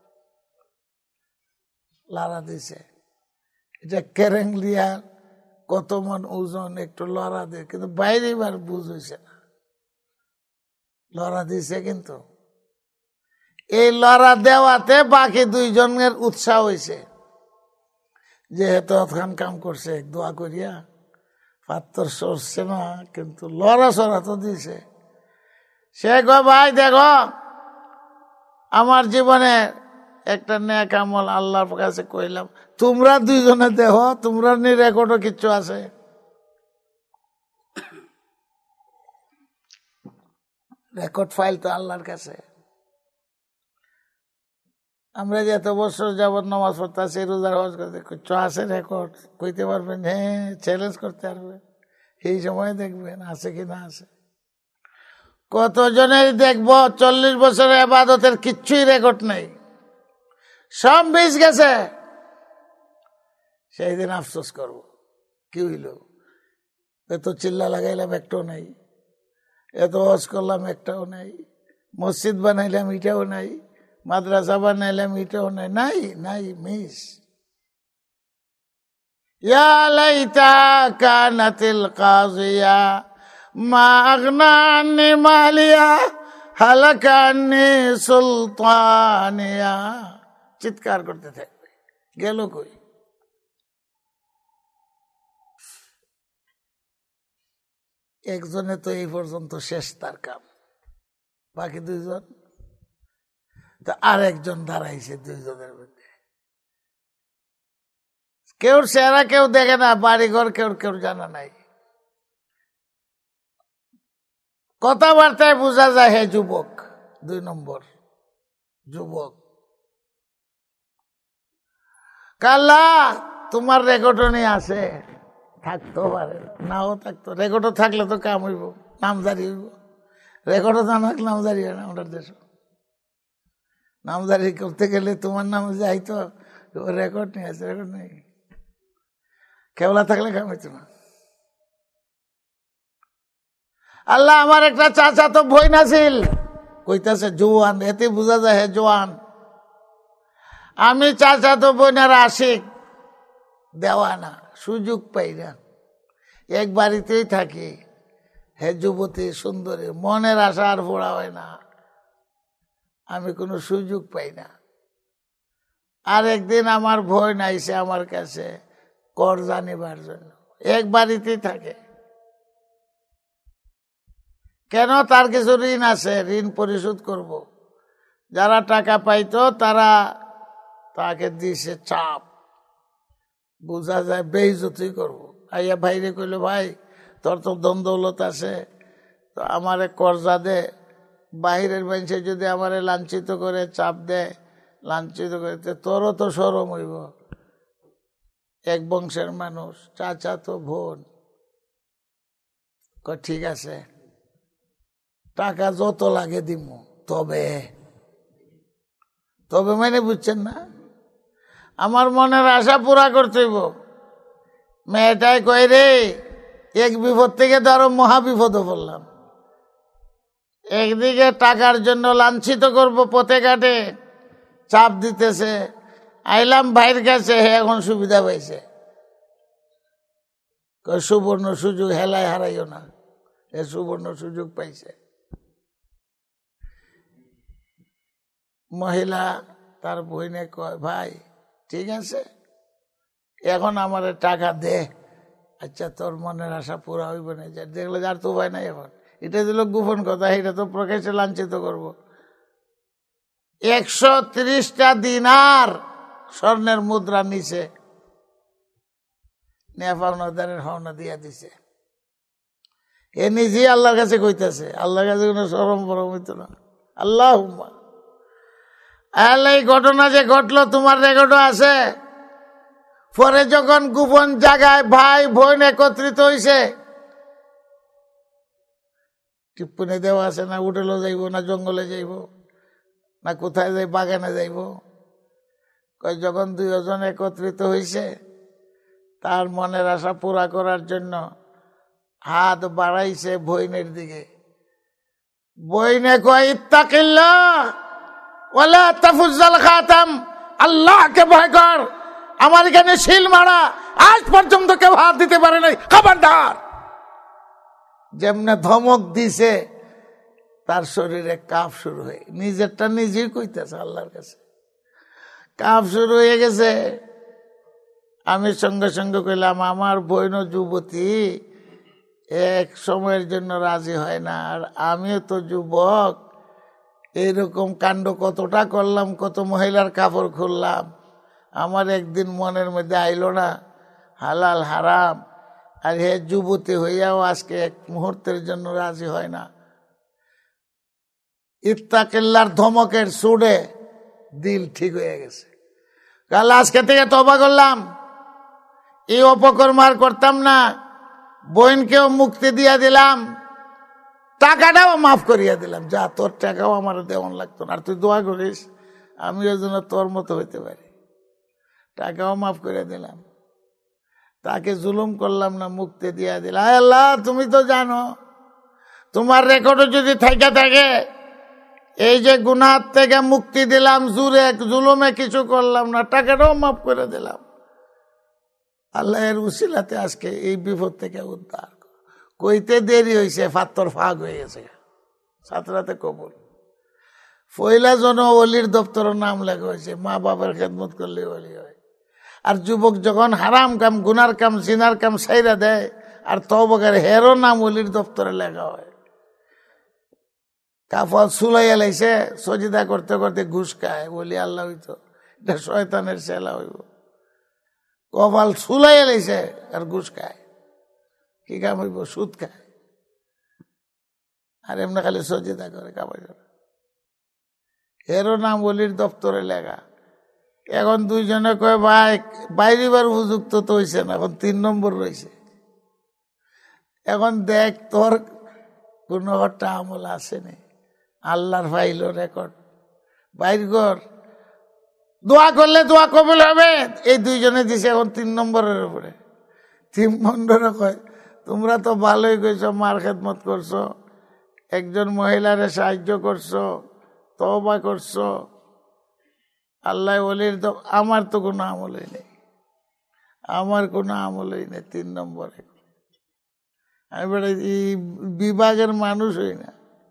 লড়া দিছে। এটা কেরেং লিয়া কত মন ওজন, একটু লড়া দিয়ে, কিন্তু বাইরে বার বুঝ হয়েছে না, লড়া দিছে। কিন্তু এই লড়া দেওয়াতে বাকি দুইজনের উৎসাহ হয়েছে, যেহেতু অতখান কাম করছে, দোয়া করিয়া পাত্তর সরছে না, কিন্তু লড়া সরা তো দিছে। সে গো ভাই দেখো, আমার জীবনে একটা নেক আমল আল্লাহর কাছে কইলাম, তোমরা দুইজনে দেখো, তোমরা নি রেকর্ডও কিচ্ছু আছে। রেকর্ড ফাইল তো আল্লাহর কাছে। আমরা যে এত বছর যাবৎ নামাজ পড়তেছি, রোজার হজ করতে, কিচ্ছু আছে রেকর্ড? কইতে পারবেন? হ্যাঁ, চ্যালেঞ্জ করতে পারবেন, সেই সময় দেখবেন আছে কি না আছে। কতজনের দেখবো চল্লিশ বছরের ইবাদতের কিচ্ছুই রেকর্ড নেই, সব মিস গেছে। সেই দিন আফসোস করবো, কি হইল? এত চিল্লা লাগাইলাম একটাও নাই, এত হজ করলাম একটাও নাই, মসজিদ বানাইলাম এটাও নাই, মাদ্রাসা বানাইলাম এটাও নাই, নাই নাই মিস। ইয়া লাইতা কানাতিল কাজিয়া মা আগনা আন্নি মালিয়া হালাকা আন্নি সুলতানিয়া। চিৎকার করতে থাকবে, গেল কই? একজনে তো এই পর্যন্ত শেষ তার কাম, বাকি দুইজন তো আর একজন দাঁড়াইছে দুইজনের মধ্যে। কেউ চেহারা কেউ দেখে না, বাড়িঘর কেউ কেউ জানা নাই, কথাবার্তায় বোঝা যায় হে যুবক। দুই নম্বর যুবক, কাল্লা তোমার রেকর্ডও নিয়ে আসে, থাকতে পারে নাও থাকতো, রেকর্ডও থাকলে তো কাম হইব, নামজারি হইব। রেকর্ডও না থাকলে নামজারি হয় না আমাদের দেশ। নামজারি করতে গেলে তোমার নাম যাইতো, রেকর্ড নিয়ে আসে, রেকর্ড নেই, কেবলা থাকলে কাম হইতো না। আল্লাহ আমার একটা চাচা তো বই নাছিল, কইতাছে জোয়ান, এতে বোঝা যায় হে জোয়ান। আমি চাচা তো বইনার আশিক, দেওয়া না, সুযোগ পাই না, এক বাড়িতেই থাকি। হে যুবতী সুন্দরী, মনের আশা আর পোড়া হয় না, আমি কোনো সুযোগ পাই না। আর একদিন আমার ভয় নাইছে আমার কাছে কর জানিবার জন্য, এক বাড়িতেই থাকে। কেন? তার কিছু ঋণ আছে, ঋণ পরিশোধ করব। যারা টাকা পাইতো তারা তাকে দিছে চাপ, বোঝা যায় বেইজ্জতি করব। আইয়া ভাইরে কইল, ভাই তোর তো দ্বন্দ্বলত আছে, তো আমারে কর্জা দে। বাহিরের মানুষে যদি আমারে লাঞ্ছিত করে, চাপ দেয়, লাঞ্ছিত করে, তোরও তো শরম হইব, এক বংশের মানুষ, চাচা তো বোন। ঠিক আছে, টাকা যত লাগে দিব, তবে তবে মানে বুঝছেন না, আমার মনের আশা পুরা করতে হইব। মেয়েটাই কই রে, এক বিপদ থেকে তো আরো মহা বিপদে পড়লাম। একদিকে টাকার জন্য লাঞ্ছিত করব, পথে ঘাটে চাপ দিতেছে, আইলাম ভাইয়ের কাছে, হে এখন সুবিধা পাইছে, সুবর্ণ সুযোগ হেলায় হারাইও না, এ সুবর্ণ সুযোগ পাইছে। মহিলা তার বইনে কয়, ভাই ঠিক আছে, এখন আমার টাকা দে, আচ্ছা তোর মনের আশা পুরা হইব না। দেখলে যার তো ভয় নাই, এখন এটা দিল গোপন কথা, এটা তো প্রকাশ্যে লাঞ্ছিত করব। একশো ত্রিশটা দিনার স্বর্ণের মুদ্রা নিচে নেপাওনাদারের হওনা দিয়া দিছে। এ নিজেই আল্লাহর কাছে কইতেছে, আল্লাহর কাছে কোনো সরম বরম হইতো না। আল্লাহ এই ঘটনা যে ঘটলো তোমার রেকর্ডও আছে। পরে যখন গোপন জায়গায় ভাই বোন একত্রিত হইছে, টিপ্পনি দেওয়া আছে, না হোটেলে যাইব, না জঙ্গলে যাইব, না কোথায় যাই, বাগানে যাইব। কয় যখন দুইজন একত্রিত হইছে, তার মনের আশা পুরা করার জন্য হাত বাড়াইছে বইনের দিকে। বইনে কয়, ইত্তাকিল্লাহ ওয়ালা তাফুজ্জাল খাতাম, আল্লাহকে ভয় কর, আমার এখানে শিল মারা, আজ পর্যন্ত কেউ হাত দিতে পারে নাই, খবরদার। যেমনে ধমক দিছে, তার শরীরে কাঁপ শুরু হয়ে, নিজেরটা নিজেই কইতেছে আল্লাহর কাছে, কাঁপ শুরু হয়ে গেছে। আমি সঙ্গে সঙ্গে কইলাম, আমার বোন যুবতী এক সময়ের জন্য রাজি হয় না, আর আমিও তো যুবক, এইরকম কাণ্ড কতটা করলাম, কত মহিলার কাপড় খুললাম, আমার একদিন মনের মধ্যে আইলো না হালাল হারাম, আর হে যুবতী হইয়াও আজকে এক মুহূর্তের জন্য রাজি হয় না। ইত্তাকিল্লার ধমকের সুরে দিল ঠিক হয়ে গেছে। কাল আজকে থেকে তওবা করলাম, এই অপকর্ম আর করতাম না, বোনকেও মুক্তি দিয়া দিলাম, টাকাটাও মাফ করিয়া দিলাম, যা তোর টাকাও আমার দেওয়ান লাগতো না, আর তুই দোয়া করিস আমিও যেন তোর মতো হইতে পারি, টাকাও মাফ করে দিলাম, তাকে জুলুম করলাম না, মুক্তি দিয়া দিলাম। আল্লাহ তুমি তো জানো, তোমার রেকর্ডও যদি থাইকা থাকে, এই যে গুনাহ থেকে মুক্তি দিলাম, জুরে জুলুমে কিছু করলাম না, টাকাটাও মাফ করে দিলাম, আল্লাহের উসিলাতে আজকে এই বিপদ থেকে উদ্ধার। কইতে দেরি হয়েছে, ফাত্তর ফাঁক হয়ে গেছে, সাতরাতে কবুল। পয়লা জন অলির দপ্তরের নাম লেখা হয়েছে, মা বাবার খেদমত করলে অলি হয়। আর যুবক যখন হারাম কাম, গুনার কাম, জিনার কাম সাইরা দেয়, আর তওবা হেরো নাম অলির দপ্তরে লেখা হয়। কাফল সুলাইয়া লাইছে, সজিদা করতে করতে ঘুষ খায়, বলি আল্লাহ হইতো, এটা শয়তানের চেলা হইব। কপাল সুলাইয়া লাইছে আর ঘুষ খায়, কি কাম হইব? সুদ খায়, আর এমনি খালি সজিদা করে, কামাই করে। এরও নাম অলির দপ্তরে লেখা। এখন দুইজনে কয়, ভাই বাইরিবার উপযুক্ত তো হয়েছে না, এখন তিন নম্বর রয়েছে। এখন দেখ তোর কোন একটা আমল আসেনি, আল্লাহর ফাইল রেকর্ড বাইর কর, দোয়া করলে দোয়া কবুল হবে। এই দুইজনে দিছে এখন তিন নম্বরের উপরে। তিন নম্বরে কয়, তোমরা তো ভালোই কইছো, মার খেদমত করছো, একজন মহিলারে সাহায্য করছো, তওবা করছো, আল্লাহ ওলির তো, আমার তো কোনো আমলই নেই, আমার কোনো আমলই নেই। তিন নম্বরে আমি বেড়ে এই বিভাগের মানুষ হই না।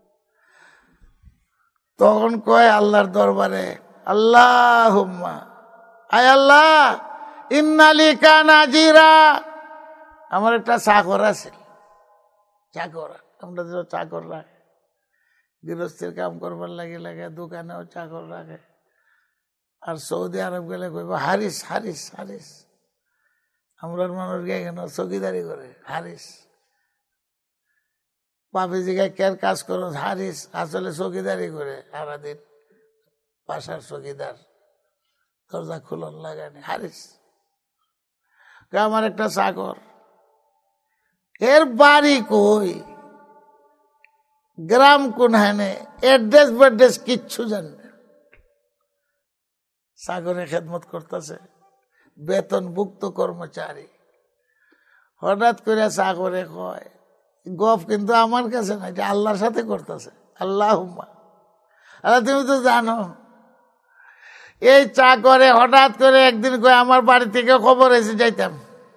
তখন কয় আল্লাহর দরবারে, আল্লাহুম্মা, আয় আল্লাহ, ইন্নালি কানা জিরা, আমার একটা চাকর আছে, চাকর, আমরা যে চাকর রাখে, গৃহস্থের কাম করবার লাগে লাগে, দোকানেও চাকর রাখে। আর সৌদি আরব গেলে কইব হারিস, হারিস, হারিস। আমরা মানুষ গিয়ে কেন চকিদারি করে, হারিস। বাপে জিগায় কের কাজ করো, হারিস, আসলে চকিদারি করে সারাদিন, বাসার চকিদার, দরজা খুলন লাগানি, হারিস। আমার একটা চাকর, এর বাড়ি কই, গ্রাম কোন, হানে এড্রেস বেড্রেস কিচ্ছু জানে না, চাকরে খেদমত করতেছে, বেতনভুক্ত কর্মচারী। হঠাৎ করে চাকরে কয়, গপ কিন্তু আমার কাছে না, এটা আল্লাহর সাথে করতেছে, আল্লাহুম্মা। আরে তুমি তো জানো এই চা করে হঠাৎ করে একদিন কয়ে আমার বাড়ি থেকে খবর এসে যাইতাম,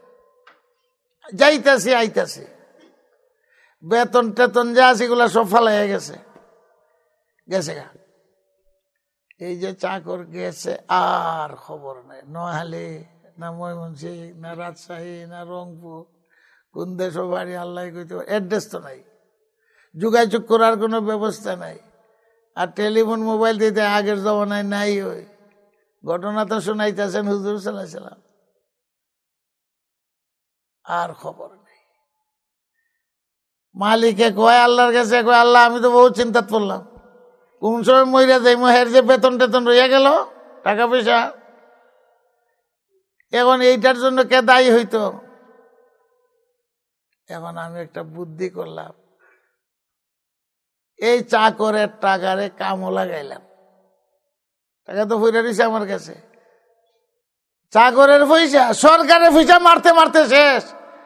যাইতাছি আইতাছি, বেতন টেতন যা আছে এগুলা সব ফালাইয়া গেছে গেছে গা। এই যে চাকর গেছে আর খবর নেই, নোয়াখালী না ময়মনসিংহ না রাজশাহী না রংপুর, কোন দেশ বাড়ি আল্লাহ কইতে, অ্যাড্রেস তো নাই, যোগাযোগ করার কোনো ব্যবস্থা নাই। আর টেলিফোন মোবাইল দিতে আগের জমানায় নাই। ওই ঘটনা তো শোনাইতেছেন হুজুর সাল্লাল্লাহু আলাইহি ওয়াসাল্লাম, আর খবর নেই। মালিকে কয় আল্লাহর কাছে, কয় আল্লাহ আমি তো বহু চিন্তা পড়লাম, কোন সময় মইরা যাই, মহের যে বেতন টেতন রইয়া গেল টাকা পয়সা, এখন এইটার জন্য কে দায়ী হইতো? এখন আমি একটা বুদ্ধি করলাম, এই চাকরের টাকারে কামও লাগাইলাম, টাকা তো পয়সা দিছে আমার কাছে, চাকরের পয়সা সরকারের পয়সা মারতে মারতে শেষ।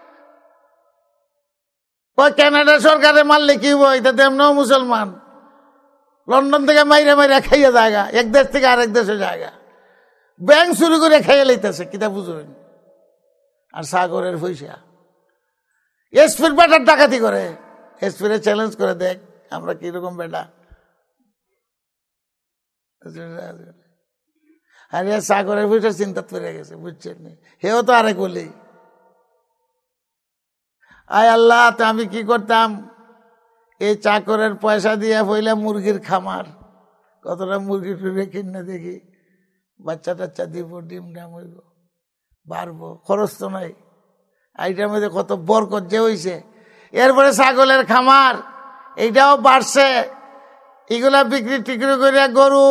ওই কানাডা সরকারে মারলে কি হইব, এটা তেমনও মুসলমান, লন্ডন থেকে মাইরা মাইরা খাইয়া জায়গা, এক দেশ থেকে আরেক দেশে জায়গা, ব্যাংক শুরু করে খাইয়া লইতেছে, কিতা বুঝবেন? আর সাগরের পয়সা এসপির বেটার ডাকাতি করে, এসপিরে চ্যালেঞ্জ করে দেখ আমরা কিরকম বেটা। আর সাগরের পয়সা চিন্তা করে গেছে, বুঝছেন? হেও তো আরেক বলি, আয় আল্লাহ তা আমি কি করতাম, এই চাকরের পয়সা দিয়ে পইলা মুরগির খামার, কতটা মুরগি টুরগি কিনে দেখি, বাচ্চা টাচ্চা দিব, ডিম ডাম হইব, বাড়বো, খরচ তো নাই, এইটার মধ্যে কত বরকত যে হইছে। এরপরে ছাগলের খামার, এইটাও বাড়ছে, এগুলা বিক্রি টিক্রি করে গরু,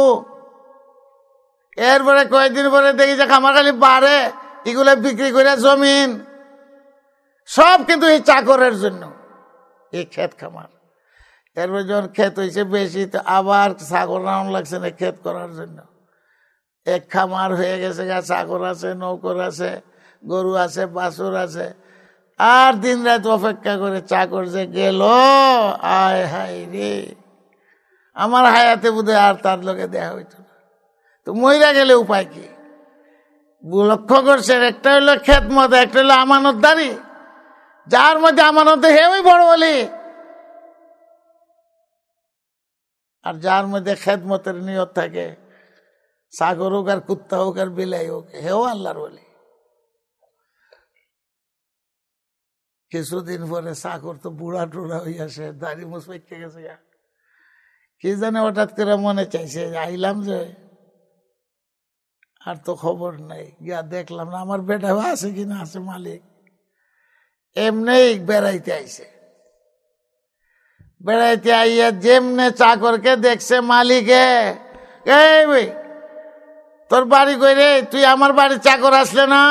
এরপরে কয়েকদিন পরে দেখি যে খামার খালি বাড়ে, এগুলা বিক্রি করে জমিন, সব কিন্তু এই চাকরের জন্য, এই ক্ষেত খামার। এরপরে যখন ক্ষেত হয়েছে বেশি, তো আবার ছাগল রাউন্ড লাগছে না ক্ষেত করার জন্য, এক খামার হয়ে গেছে, গা চাকর আছে, নৌকর আছে, গরু আছে, বাছুর আছে, আর দিন রাত অপেক্ষা করে চাকর যে গেল, আয় হাই রে, আমার হায়াতে বোধহয় আর তার লোকে দেখা হইত না। তো মহিলা গেলে উপায় কি? লক্ষ্য করছে, একটা হইলো ক্ষেত মত, একটা হইলো আমানতদারি, যার মধ্যে আমানত হেই বড় বলি, আর যার মধ্যে খেদমতের নিয়ত থাকে, সাগর হোক আর কুত্তা হোক আর বিলাই হোক, হেও আল্লাহর বলি। কিছুদিন পরে সাগর তো বুড়া টুড়া হইয়াছে, দাড়ি মুছ পেকে গেছে, কি জানে হঠাৎ করে মনে চাইছে আইলাম যে, আর তো খবর নাই, গিয়া দেখলাম না আমার বেটা আছে কিনা, আছে মালিক, এমনি বেড়াইতে আইছে, বেড়াইতে আইয়া যেমনে চাকরকে দেখছে মালিকে, এই ভাই তোর বাড়ি কই রে, তুই আমার বাড়ি চাকর আসলে না?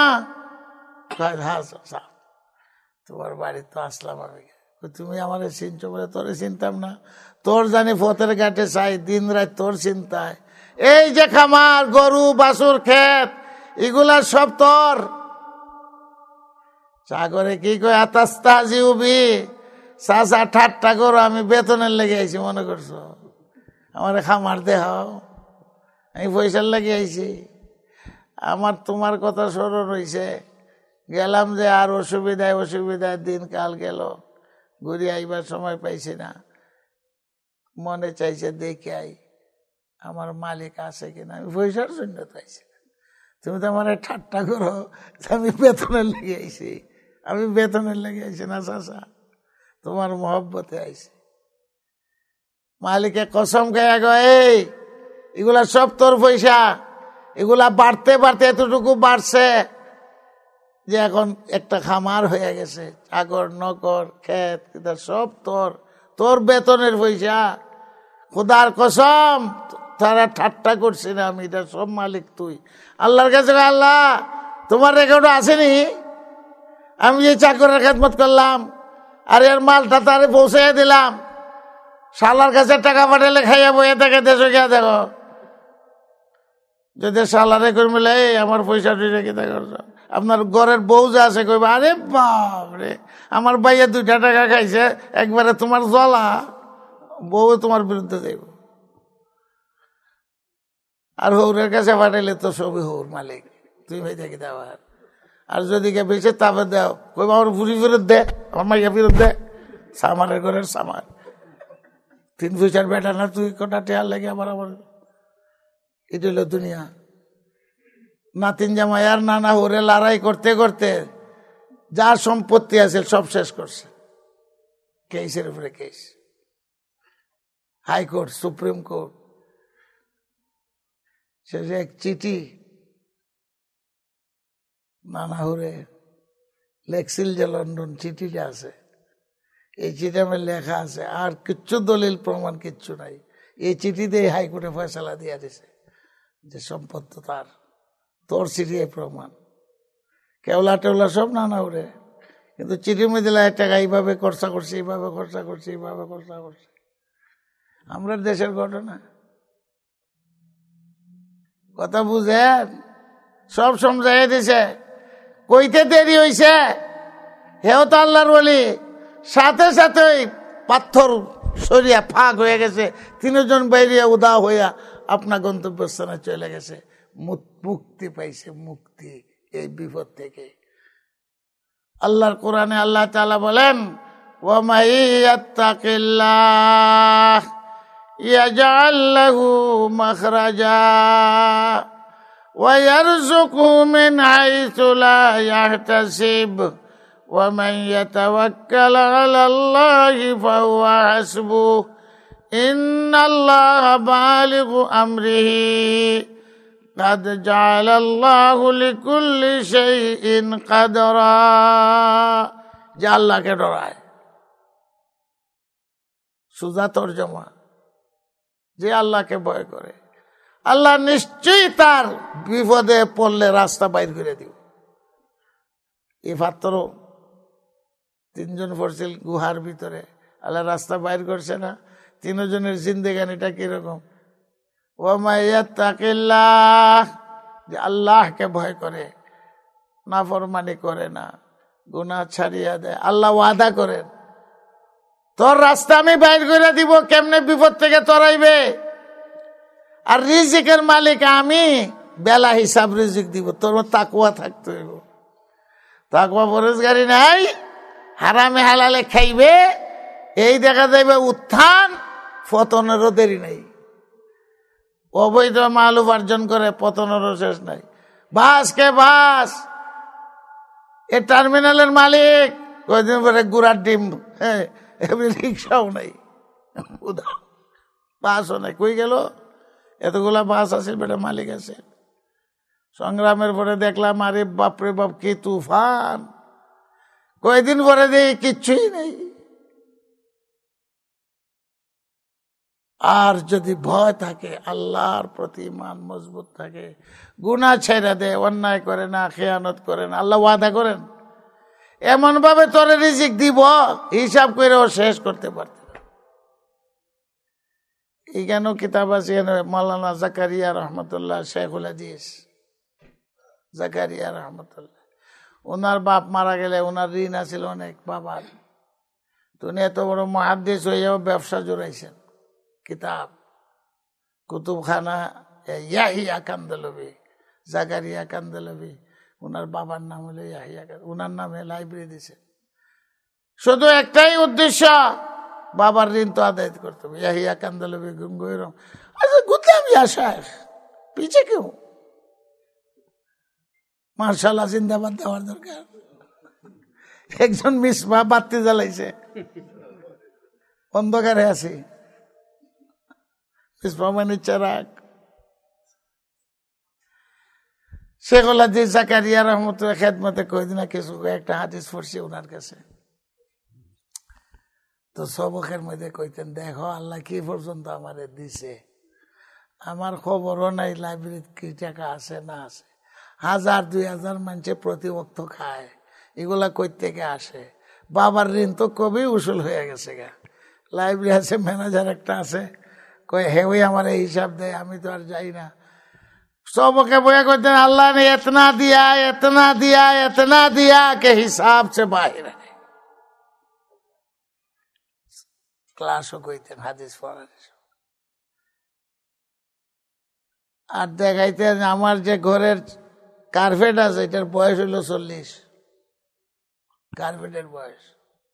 তোমার বাড়ি তো আসলাম আমি, তুমি আমার চিনছো বলে তোরে চিনতাম না, তোর জানি ফতের ঘাটে চাই, দিন রাত তোর চিন্তায়, এই যে খামার, গরু বাছুর ক্ষেত, এগুলা সব তোর। চাকরে কি কয়, আতাস্তা জিউবি, চাচা ঠাট্টা করো, আমি বেতনের লেগে আইছি মনে করছো, আমার খামার দেহ, আমি পয়সার লেগে আইছি, আমার তোমার কথা স্মরণ হইছে, গেলাম যে আর অসুবিধায় অসুবিধায় দিন কাল গেল, ঘুরে আইবার সময় পাইছি না, মনে চাইছে দেখে আই আমার মালিক আছে কিনা, আমি পয়সার জন্য তো আইছি না, তুমি তো আমার ঠাট্টা করো, আমি বেতনের লেগে আইছি, আমি বেতনের লেগে আইছি না চাচা, তোমার মহব্বতে আইছি। মালিকে কসম খেয়ে গো, এই এগুলা সব তোর পয়সা, এগুলা বাড়তে বাড়তে এতটুকু বাড়ছে যে এখন একটা খামার হয়ে গেছে, চাকর নকর ক্ষেত সব তোর, তোর বেতনের পয়সা, খোদার কসম তারা ঠাট্টা করছি না আমি, এটা সব মালিক তুই। আল্লাহর কাছে, আল্লাহ তোমার রেকর্ড আসেনি, আমি যে চাকরের খেদমত করলাম আর এর মালটা তারে পৌঁছে দিলাম, শালার কাছে টাকা পাঠালে খাইয়া বইয়া থাকে, দেশে গিয়া দেখো যদি শালারে করে মিলে আমার পয়সা টুইটা কি করছো, আপনার ঘরের বউ যে আছে কইবা, আরে বাপ রে আমার ভাইয়া দুইটা টাকা খাইছে একবারে তোমার জ্বলা, বউ তোমার বিরুদ্ধে যাইব। আর হৌরের কাছে পাঠাইলে তো সবই হৌর মালিক, তুই ভাই দেখি দেওয়ার। আর যদি কে বেঁচে তাবে দাও, কই আমার ভুড়ি ফেরত দে, আমার মাইয়া ফেরত দে, সামারের ঘরের সামার, তিন পয়সার বেটা না তুই, কটা টেয়ার লাগে আমার আমার। এটা হলো দুনিয়া। নাতিন জামাই আর নানা হরে লড়াই করতে করতে যার সম্পত্তি আছে সব শেষ করছে, কেসের উপরে কেস, হাইকোর্ট, সুপ্রিম কোর্ট। সে যে এক চিঠি নানা হরে লেখছিল যে লন্ডন, চিঠিটা আছে, এই চিঠি আমার লেখা আছে, আর কিচ্ছু দলিল প্রমাণ কিচ্ছু নাই। এই চিঠি দিয়ে হাইকোর্টে ফয়সালা দিয়া দিছে যে সম্পত্তি তার, তোর চিঠি প্রমাণ। কেওলা টেওলা সব নানা হরে, কিন্তু চিঠির মধ্যে লাখ টাকা এইভাবে খরচা করছে, এইভাবে খরচা করছে, এইভাবে খরচা করছে। আমরা দেশের ঘটনা কথা বুঝেন, সব সমঝাই দিছে। কইতে দেরি হইছে, হেও তো আল্লাহর ওলি, সাথে সাথে পাথর সরিয়া ফাঁক হয়ে গেছে, তিনজন বাইরে উদা হইয়া আপনার গন্তব্যস্থানে চলে গেছে, মুক্তি পাইছে, মুক্তি এই বিপদ থেকে। আল্লাহর কোরআনে আল্লাহ তাআলা বলেন, ওয়া মান ইয়াত্তাকিল্লাহ ইয়াজআল লাহু মাখরাজা ওয়া ইয়ারযুকহু মিন হাইসু লা ইয়াহতাসিব ওয়া মান ইয়াতাওয়াক্কাল আলাল্লাহি ফাহুয়া হাসবুহ ইন্নাল্লাহা বালিগু আমরিহি قد جعل الله لكل شيء قدرا। যে আল্লাহকে ডরায়, সুজা তরজমা, যে আল্লাহকে ভয় করে, আল্লাহ নিশ্চয়ই তার বিপদে পড়লে রাস্তা বাইর করে দিব। এই পাত্র তিনজন পড়ছিল গুহার ভিতরে, আল্লাহ রাস্তা বাইর করছে না। তিনজনের জিন্দেগানিটা কিরকম? যে আল্লাহকে ভয় করে, নাফরমানি করে না, গুনাহ ছাড়িয়া দেয়, আল্লাহ ওয়াদা করেন তোর রাস্তা আমি বাইর করে দিব, কেমনে বিপদ থেকে তরাইবে। আর রিজিকের মালিক আমি, বেলা হিসাব রিজিক দিব, তোর তাকওয়া থাকতে হইব। তাকওয়া পরেজগারি নাই, হারামে হালালে খাইবে, এই দেখা যাইবে উত্থান পতনেরও দেরি নাই। অবৈধ মাল উপার্জন করে, পতনেরও শেষ নাই। বাস কে বাস, এ টার্মিনালের মালিক, কয়েকদিন পরে গুড়ার ডিম, হ্যাঁ রিক্সাও নাই, বাসও নাই, কই গেল? এতগুলা বাস আছে, বেটা মালিক আছে। সংগ্রামের পরে দেখলাম, আরে বাপরে বাপ কি তুফান, কয়েকদিন পরে দেখি কিচ্ছুই নেই। আর যদি ভয় থাকে, আল্লাহর প্রতি ইমান মজবুত থাকে, গুনাহ ছেড়ে দেয়, অন্যায় করে না, খেয়ানত করে না, আল্লাহ ওয়াদা করেন এমন ভাবে তোরে রিজিক দিব হিসাব করেও শেষ করতে পারতে। এই কেন কিতাব আছে মাওলানা জাকারিয়া রহমতুল্লাহ, শেখুল হাদিস জাকারিয়া রহমতুল্লাহ। ওনার বাপ মারা গেলে ওনার ঋণ আছিল অনেক বাবার, তো উনি এত বড় মুহাদ্দিস হইয়াও ব্যবসা জোড়াইছেন। কিতাব কুতুবখানা ইয়াহিয়া কান্দলবি, জাকারিয়া কান্দলবি, ওনার বাবার নাম হলো ইয়াহিয়া, ওনার নামে লাইব্রেরি দিছে। শুধু একটাই উদ্দেশ্য, বাবার ঋণ তো আদায় করতে হবে। ইয়াহিয়া কান্দলবি গুঙ্গুরম, আচ্ছা গুতলাম ইয়া শায়েখ, পিছে কেউ মার্শাল্লাহ জিন্দাবাদ দেওয়ার দরকার। একজন মিসবা বাতি জ্বালাইছে, অন্ধকারে আছি, শেখুল হাদিস জাকারিয়া রহমতুল্লাহ খেদমতে কয়েকদিন কিছু একটা হাদিস পড়ছি ওনার কাছে, তো সবকের মধ্যে কইতেন, দেখো আল্লাহ কি পর্যন্ত আমারে দিছে, আমার খবরও নাই লাইব্রেরিতে কি টাকা আছে না আছে, হাজার দুই হাজার মানুষে প্রতি বক্ত খায়, এগুলা কই থেকে আসে? বাবার ঋণ তো কবি উসুল হয়ে গেছে গা। লাইব্রেরি আছে, ম্যানেজার একটা আছে, কই হেউই আমার এই হিসাব দেয়, আমি তো আর যাই না। सबके बोया कहते हैं अल्लाह ने इतना दिया इतना दिया इतना दिया कि हिसाब से बाहर है। ক্লাসও কইতেন হাদিস পড়ার। আর দেখাইতেন আমার যে ঘরের কার্পেট আছে এটার বয়স হইল চল্লিশ, কার্পেটের বয়স।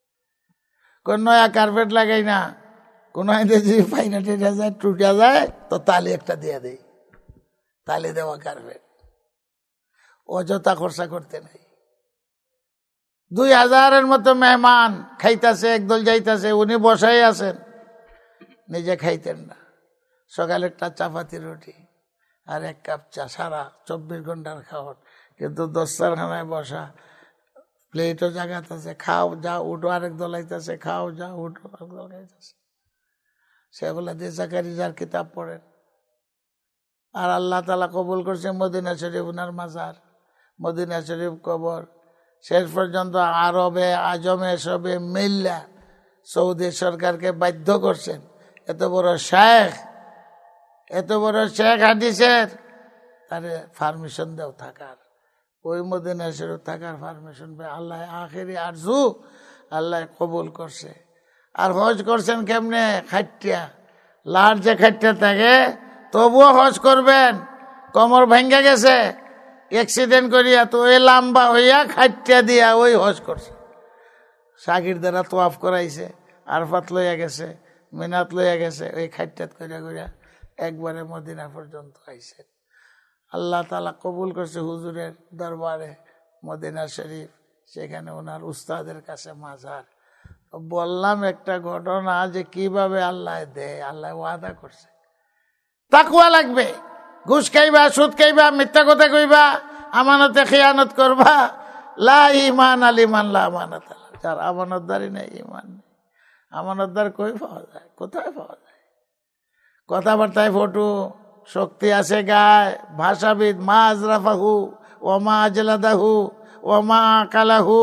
কোন নয়া কার্পেট লাগাই না, কোন যদি ফাইনা টেটা যায় টুটা যায় তো তালি একটা দিয়ে দেই, তালি দেওয়া কার্পেট। অযথা খরচা করতে নাই। দুই হাজারের মতো মেহমান খাইতেছে, একদল যাইতেছে, উনি বসাই আছেন, নিজে খাইতেন না। সকালেরটা চাপাতি রুটি আর এক কাপ চা, সারা চব্বিশ ঘন্টার খাওয়ার। কিন্তু দস্তারখানায় বসা, প্লেটও জাগাতেছে, খাও যা উঠো, আরেক দল আইতেছে, খাও যা উঠো, আরেক দল খাইতেছে। সেগুলা দিয়ে জাকারিয়ার কিতাব পড়েন। আর আল্লাহ তাআলা কবুল করছে মদিনা শরীফ, উনার মাজার, মদিনা শরীফ কবর। শেষ পর্যন্ত আরবে আজমে সবে মিল্লা সৌদি সরকারকে বাধ্য করছেন, এত বড় শেখ, এত বড় শেখ হাদিসের, তারে পারমিশন দেও থাকার, ওই মদিনা শরীফ থাকার পারমিশন পেয়ে আল্লাহ আখেরি আরজু আল্লাহ কবুল করছে। আর হজ করছেন কেমনে? খাটিয়া, লার যে খাটিয়া থাকে তবুও হজ করবেন। কোমর ভেঙে গেছে অ্যাক্সিডেন্ট করিয়া, তো ওই লম্বা হইয়া খাটিয়া দিয়া ওই হজ করছে। সাকির দ্বারা তোয়াফ করাইছে, আরফাত লইয়া গেছে, মিনাত লইয়া গেছে, ওই খাটিয়াত করিয়া করিয়া একবারে মদিনা পর্যন্ত আইছে। আল্লাহ তাআলা কবুল করছে হুজুরের দরবারে মদিনা শরীফ, সেখানে ওনার উস্তাদের কাছে মাজার। বললাম একটা ঘটনা যে কিভাবে আল্লাহ দেয়, আল্লাহ ওয়াদা করছে। তাকওয়া লাগবে, ঘুষ খাইবা, সুদ খাইবা, মিথ্যা কথা কইবা, আমানতে খেয়ানত করবা, লা ঈমান আলিমান লা আমানাত আলাইহি, যার আমানতদারি নেই, ঈমান নেই। আমানতদার কই পাওয়া যায়? কোথায় পাওয়া যায়? কথাবার্তায় ফটু, শক্তি আছে গায়, ভাষাবিদ, মা আজরাফাহু ও মা আজলাদাহু ও মা আকালাহু।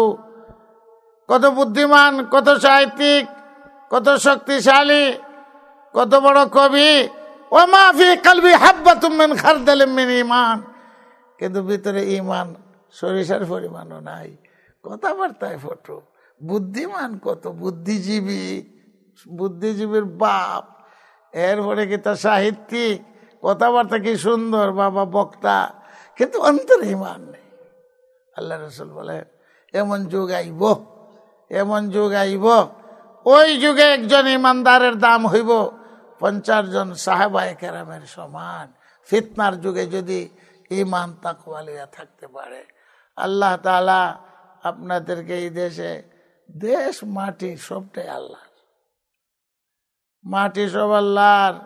কত বুদ্ধিমান, কত সাহিত্যিক, কত শক্তিশালী, কত বড় কবি। ও মা ফি কলবি হাব্বাতুম মিন খারদালিম মিন ঈমান, কিন্তু ভিতরে ঈমান সরিষার পরিমাণও নাই। কথাবার্তায় ফটো, বুদ্ধিমান কত, বুদ্ধিজীবী, বুদ্ধিজীবীর বাপ, এরপরে কি তার সাহিত্যিক, কথাবার্তা কি সুন্দর, বাবা বক্তা, কিন্তু অন্তরে ঈমান নেই। আল্লাহ রাসূল বলেন এমন যুগ আইব, এমন যুগ আইব, ওই যুগে একজন ইমানদারের দাম হইব পঞ্চাশ জন সাহাবায়ে কেরামের সমান। ফিতনার যুগে যদি ঈমান তাকওয়া লিয়া থাকতে পারে, আল্লাহ তাআলা আপনাদেরকে এই দেশে, দেশ মাটি সবটাই আল্লাহর, মাটি সব আল্লাহর।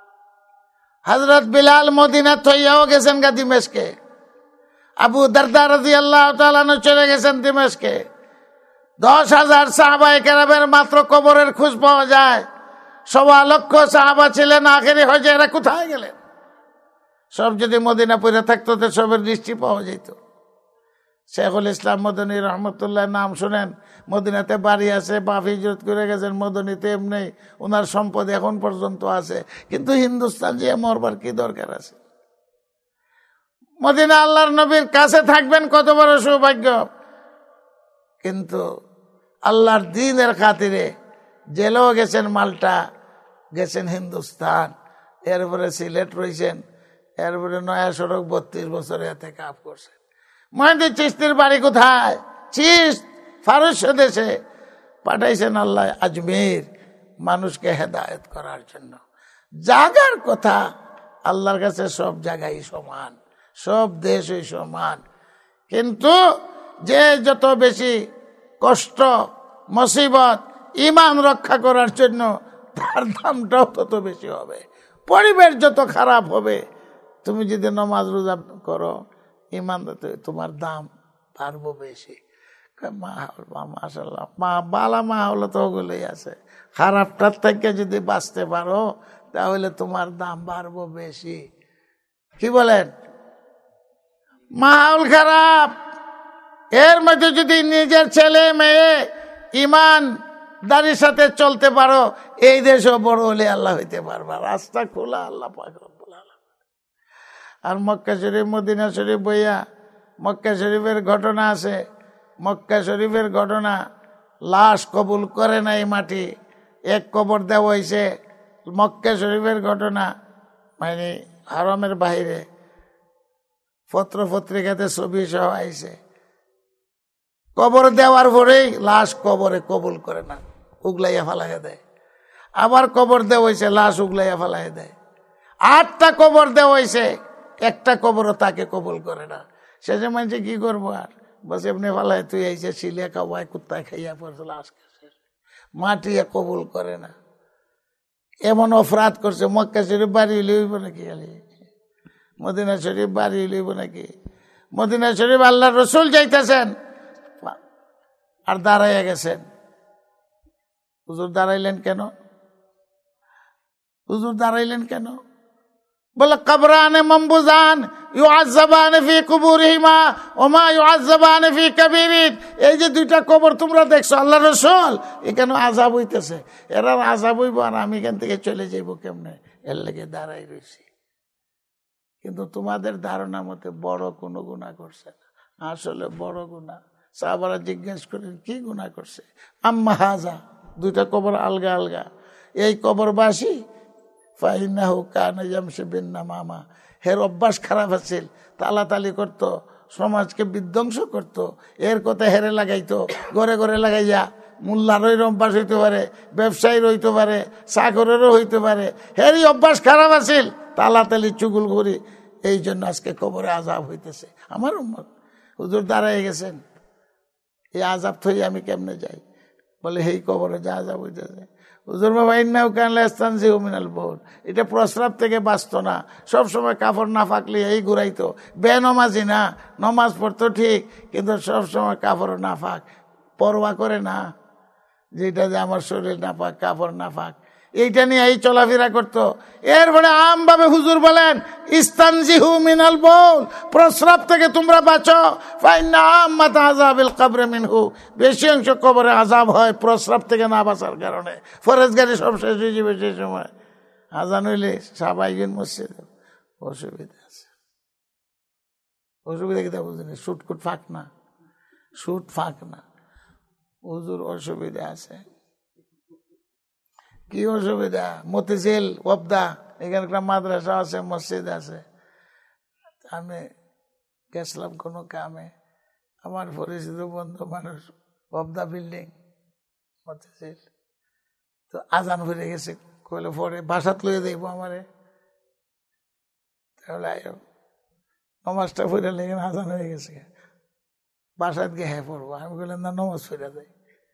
হযরত বিলাল মদিনা থইয়াও গেছেন গা দিমেশকে, আবু দারদা রাদিয়াল্লাহু তাআলা আনহু চলে গেছেন দিমেশকে। দশ হাজার সাহাবায়ে কেরামের মাত্র কবরের খোঁজ পাওয়া যায়। সবা লক্ষ সাহাবা ছিলেন আখেরি হজে, এরা কোথায় গেলেন? সব যদি মদিনা পড়ে থাকতো তো সবের দৃষ্টি পাওয়া যেত। শেখুল ইসলাম মদনী রহমতুল্লাহ নাম শুনেন, মদিনাতে বাড়ি আছে, বাপ হিজরত করে গেছেন মদনীতে, এমনি ওনার সম্পদ এখন পর্যন্ত আছে, কিন্তু হিন্দুস্তান যে মরবার কি দরকার আছে? মদিনা আল্লাহর নবীর কাছে থাকবেন, কত বড় সৌভাগ্য। কিন্তু আল্লাহর দ্বীনের খাতিরে জেলেও গেছেন, মাল্টা গেছেন, হিন্দুস্তান, এরপরে সিলেট রয়েছেন, এরপরে নয়া সড়ক বত্রিশ বছরে এতে কাপ করছেন। মহিউদ্দিন চিশতির বাড়ি কোথায়? চিশত ফারস্য দেশে পাঠাইছেন আল্লাহ আজমির, মানুষকে হেদায়েত করার জন্য। জাগার কথা আল্লাহর কাছে সব জায়গায় সমান, সব দেশই সমান, কিন্তু যে যত বেশি কষ্ট মুসিবত ঈমান রক্ষা করার জন্য, তার দামটাও তত বেশি হবে। পরিবেশ যত খারাপ হবে, তুমি যদি নামাজ রোজা করো, ঈমান তোমার দাম বাড়বো বেশি। মাশাআল্লাহ, মা বালা মা হলো তো ওগুলোই আছে। খারাপটার থেকে যদি বাঁচতে পারো তাহলে তোমার দাম বাড়বো বেশি। কি বলেন? মাহৌল খারাপ, এর মধ্যে যদি নিজের ছেলে মেয়ে ঈমান দারির সাথে চলতে পারো, এই দেশও বড় হলে আল্লাহ হইতে পারবা। রাস্তা খোলা আল্লাহ পাক রব্বুল আলামিন। আর মক্কা শরীফ মদিনা শরীফ বইয়া মক্কা শরীফের ঘটনা আছে। মক্কা শরীফের ঘটনা, লাশ কবুল করে নাই মাটি, এক কবর দেওয়া হয়েছে মক্কা শরীফের ঘটনা, মানে হারমের বাইরে পত্র পত্রিকাতে ছবি সহ আইছে। কবর দেওয়ার পরেই লাশ কবরে কবুল করে না, উগলাইয়া ফালাইয়া দেয়। আবার কবর দেওয়া হয়েছে, লাশ উগলাইয়া ফালাইয়া দেয়। আটটা কবর দেওয়া হয়েছে, একটা কবরও তাকে কবুল করে না। শেষে মানুষ কি করবো আর, বস এমনি ফালাই তুই আইসে শিলিয়া খাওয়ায় কুত্তায় খাইয়া পড়ছে, লাশ মাটি কবুল করে না। এমন অপরাধ করছে। মক্কা শরীফ বাড়ি লইব নাকি, মদিনা শরীফ বাড়ি লইব নাকি? মদিনা শরীফ আল্লাহ রসুল যাইতেছেন আর দাঁড়াইয়া গেছেন। হুজুর দাঁড়াইলেন কেন? হুজুর দাঁড়াইলেন কেন? বলে কবরানে মমবুজান ইউআযাবান ফি কুবুরিহিমা ওয়া মা ইউআযাবান ফি কাবীরিন। এই যে দুইটা কবর তোমরা দেখছো আল্লাহ রাসূল, এখানে আযাব হইতেছে, এরা আযাব হইব আর আমি এখান থেকে চলে যাইব কেমনে, এর লাগি দাঁড়াই রইছি। কিন্তু তোমাদের ধারণা মতে বড় কোনো গুনাহ করছে না, আসলে বড় গুনাহ। সাহাবারা জিজ্ঞেস করেন কি গুনাহ করছে? আম্মা হাজা, দুইটা কবর আলগা আলগা। এই কবরবাসী ফাইনাহু কানা ইয়ামশি বিন নামামা, হের অভ্যাস খারাপ আছিল, তালাতালি করতো, সমাজকে বিধ্বংস করতো। এর কথা হেরে লাগাইতো, ঘরে ঘরে লাগাইয়া। মোল্লারও অভ্যাস হইতে পারে, ব্যবসায়ীর হইতে পারে, চাকরেরও হইতে পারে। হেরই অভ্যাস খারাপ আছিল, তালাতালি চুগুল করি। এই জন্য আজকে কবরে আযাব হইতেছে। আমার উম্মত হুজুর দাঁড়াই গেছেন, এই আযাব থই আমি কেমনে যাই? বলে এই কবরে যা আযাব হইতেছে। হুজুর বাবা ইন্নাহু কানা ইয়াস্তানজিহু মিনাল বাউল, এটা প্রস্রাব থেকে বাঁচতো না, সবসময় কাপড় না ফাঁকলে এই ঘুরাইতো। বেনমাজি না, নমাজ পড়তো ঠিক, কিন্তু সবসময় কাপড় না ফাঁক, পরোয়া করে না যেটা যে আমার শরীর না পাক, কাপড় না ফাঁক, এইটা নিয়ে এই চলাফেরা করতো। এরপরে আমভাবে হুজুর বলেন ইস্তানজিহু মিনাল বাউল, প্রস্রাব থেকে তোমরা বাঁচো। ফাইন্না আম্মাত আযাবিল কবর মিনহু, বেশি অংশ কবরে আযাব হয় প্রস্রাব থেকে না বাঁচার কারণে। ফরেজগারি সব শেষ হয়ে যাবে সেই সময়। আজান হইলে সবাই গিয়ে মসজিদে, অসুবিধা আছে। অসুবিধা কিতা বুঝিনি, সুটকুট ফাঁক না, সুট ফাঁক না, হুজুর অসুবিধা আছে। কি অসুবিধা? মতিঝিল ওয়াবদা এখানকার মাদ্রাসা আছে, মসজিদ আছে। আমি গেছিলাম কোনো কামে, আমার পরিচিত বন্ধু মানুষ, ওয়াবদা বিল্ডিং মতিঝিল। তো আজান হয়ে গেছে, কইলে পরে বাসাত লইয়ে দেখবো আমারে, তাহলে নমাজটা পড়ে লেগে আজান হয়ে গেছে, বাসাত গিয়ে হ্যাঁ পড়বো। আমি বললাম না, নমাজ পড়ে যাই।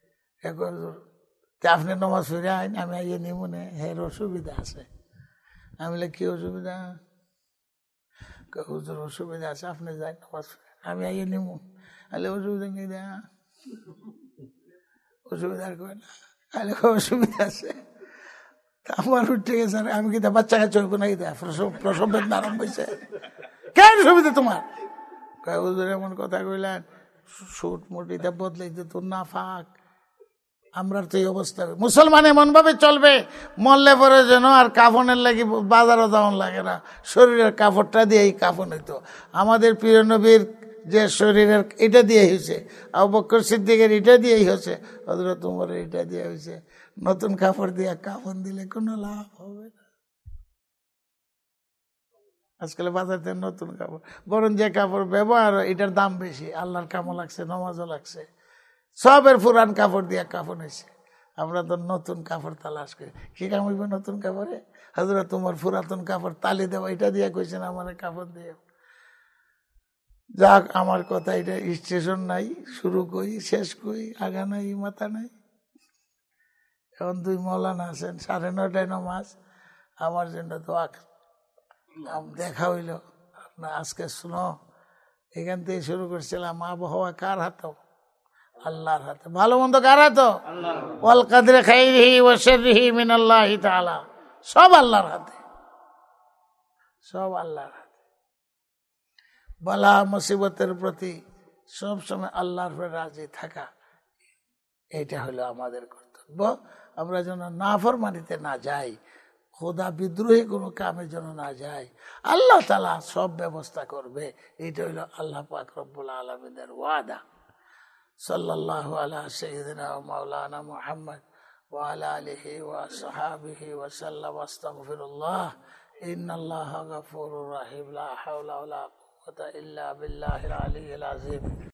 আপনি নমাজ পড়ে আইন, আমি আইয়ে নিব না, হের অসুবিধা আছে। আমি বলে কি অসুবিধা? হুজুর অসুবিধা আছে, আপনি যাই নমাজ পড়ে, আমি আইয়ে নিব। আলে অসুবিধা নেই দা, অসুবিধা কই না, আলে অসুবিধা আছে। আমার উঠে গেছে, আমি কি বাচ্চা কাছে হইব না, প্রসব প্রসব বেদনা আরম্ভ হয়েছে, কেন সুবিধা তোমার? হুজুর এমন কথা কইলেন, সুট মুটিটা বদলাইতে তো না ফাঁক। আমরা তো এই অবস্থা, মুসলমান এমন ভাবে চলবে মরলে পরে যেন আর কাফনের লাগি বাজারও যাওয়ান লাগে না, শরীরের কাপড়টা দিয়ে এই কাফন হইতো। আমাদের প্রিয় নবীর যে শরীরের এটা দিয়ে হয়েছে, আবু বকর সিদ্দিকের এটা দিয়েই হয়েছে, হযরত ওমরের এটা দিয়ে হয়েছে। নতুন কাপড় দিয়ে কাফন দিলে কোনো লাভ হবে না। আজকাল বাজারে নতুন কাপড়, বরং যে কাপড় ব্যবহার এটার দাম বেশি, আল্লাহর কামও লাগছে, নমাজও লাগছে, সবের পুরান কাপড় দিয়া কাফন হয়েছে। আমরা তো নতুন কাপড় তালাশ করি, কি কাম হইব নতুন কাপড়ে? হযরত তোমার পুরাতন কাপড় তালি দেওয়া, এটা দিয়া কইছেন আমার কাপড় দিয়ে। যাক, আমার কথা, এটা স্টেশন নাই, শুরু করি শেষ করি, আগা নাই মাথা নাই। এখন দুই মৌলানা আছেন, সাড়ে নটায় নামাজ, আমার জন্য তো দেখা হইল। আপনার আজকে শুনো, এখান থেকে শুরু করছিলাম, আবহাওয়া কার হাতে? আল্লাহর হাতে। ভালো মন্দ কার হাতে? ওয়াল কাদরে খাইরিহি ওয়া শাররিহি মিনাল্লাহি তাআলা, সব আল্লাহর হাতে, সব আল্লাহর হাতে। বালা মুসিবতের প্রতি সব সময় আল্লাহর উপরে রাজি থাকা, এটা হলো আমাদের কর্তব্য। আমরা যেন নাফরমানিতে না যাই, খোদা বিদ্রোহী কোনো কামে যেন না যাই, আল্লাহ তাআলা সব ব্যবস্থা করবে। এটা হইল আল্লাহ পাক রব্বুল আলামিনের ওয়াদা। সাল্লাল্লাহু আলা সাইয়্যিদিনা ওয়া মাওলানা মুহাম্মদ وعلى آله وصحابه وسلم استغفر الله إن الله غفور رحيم لا حول ولا قوة إلا بالله العلي العظيم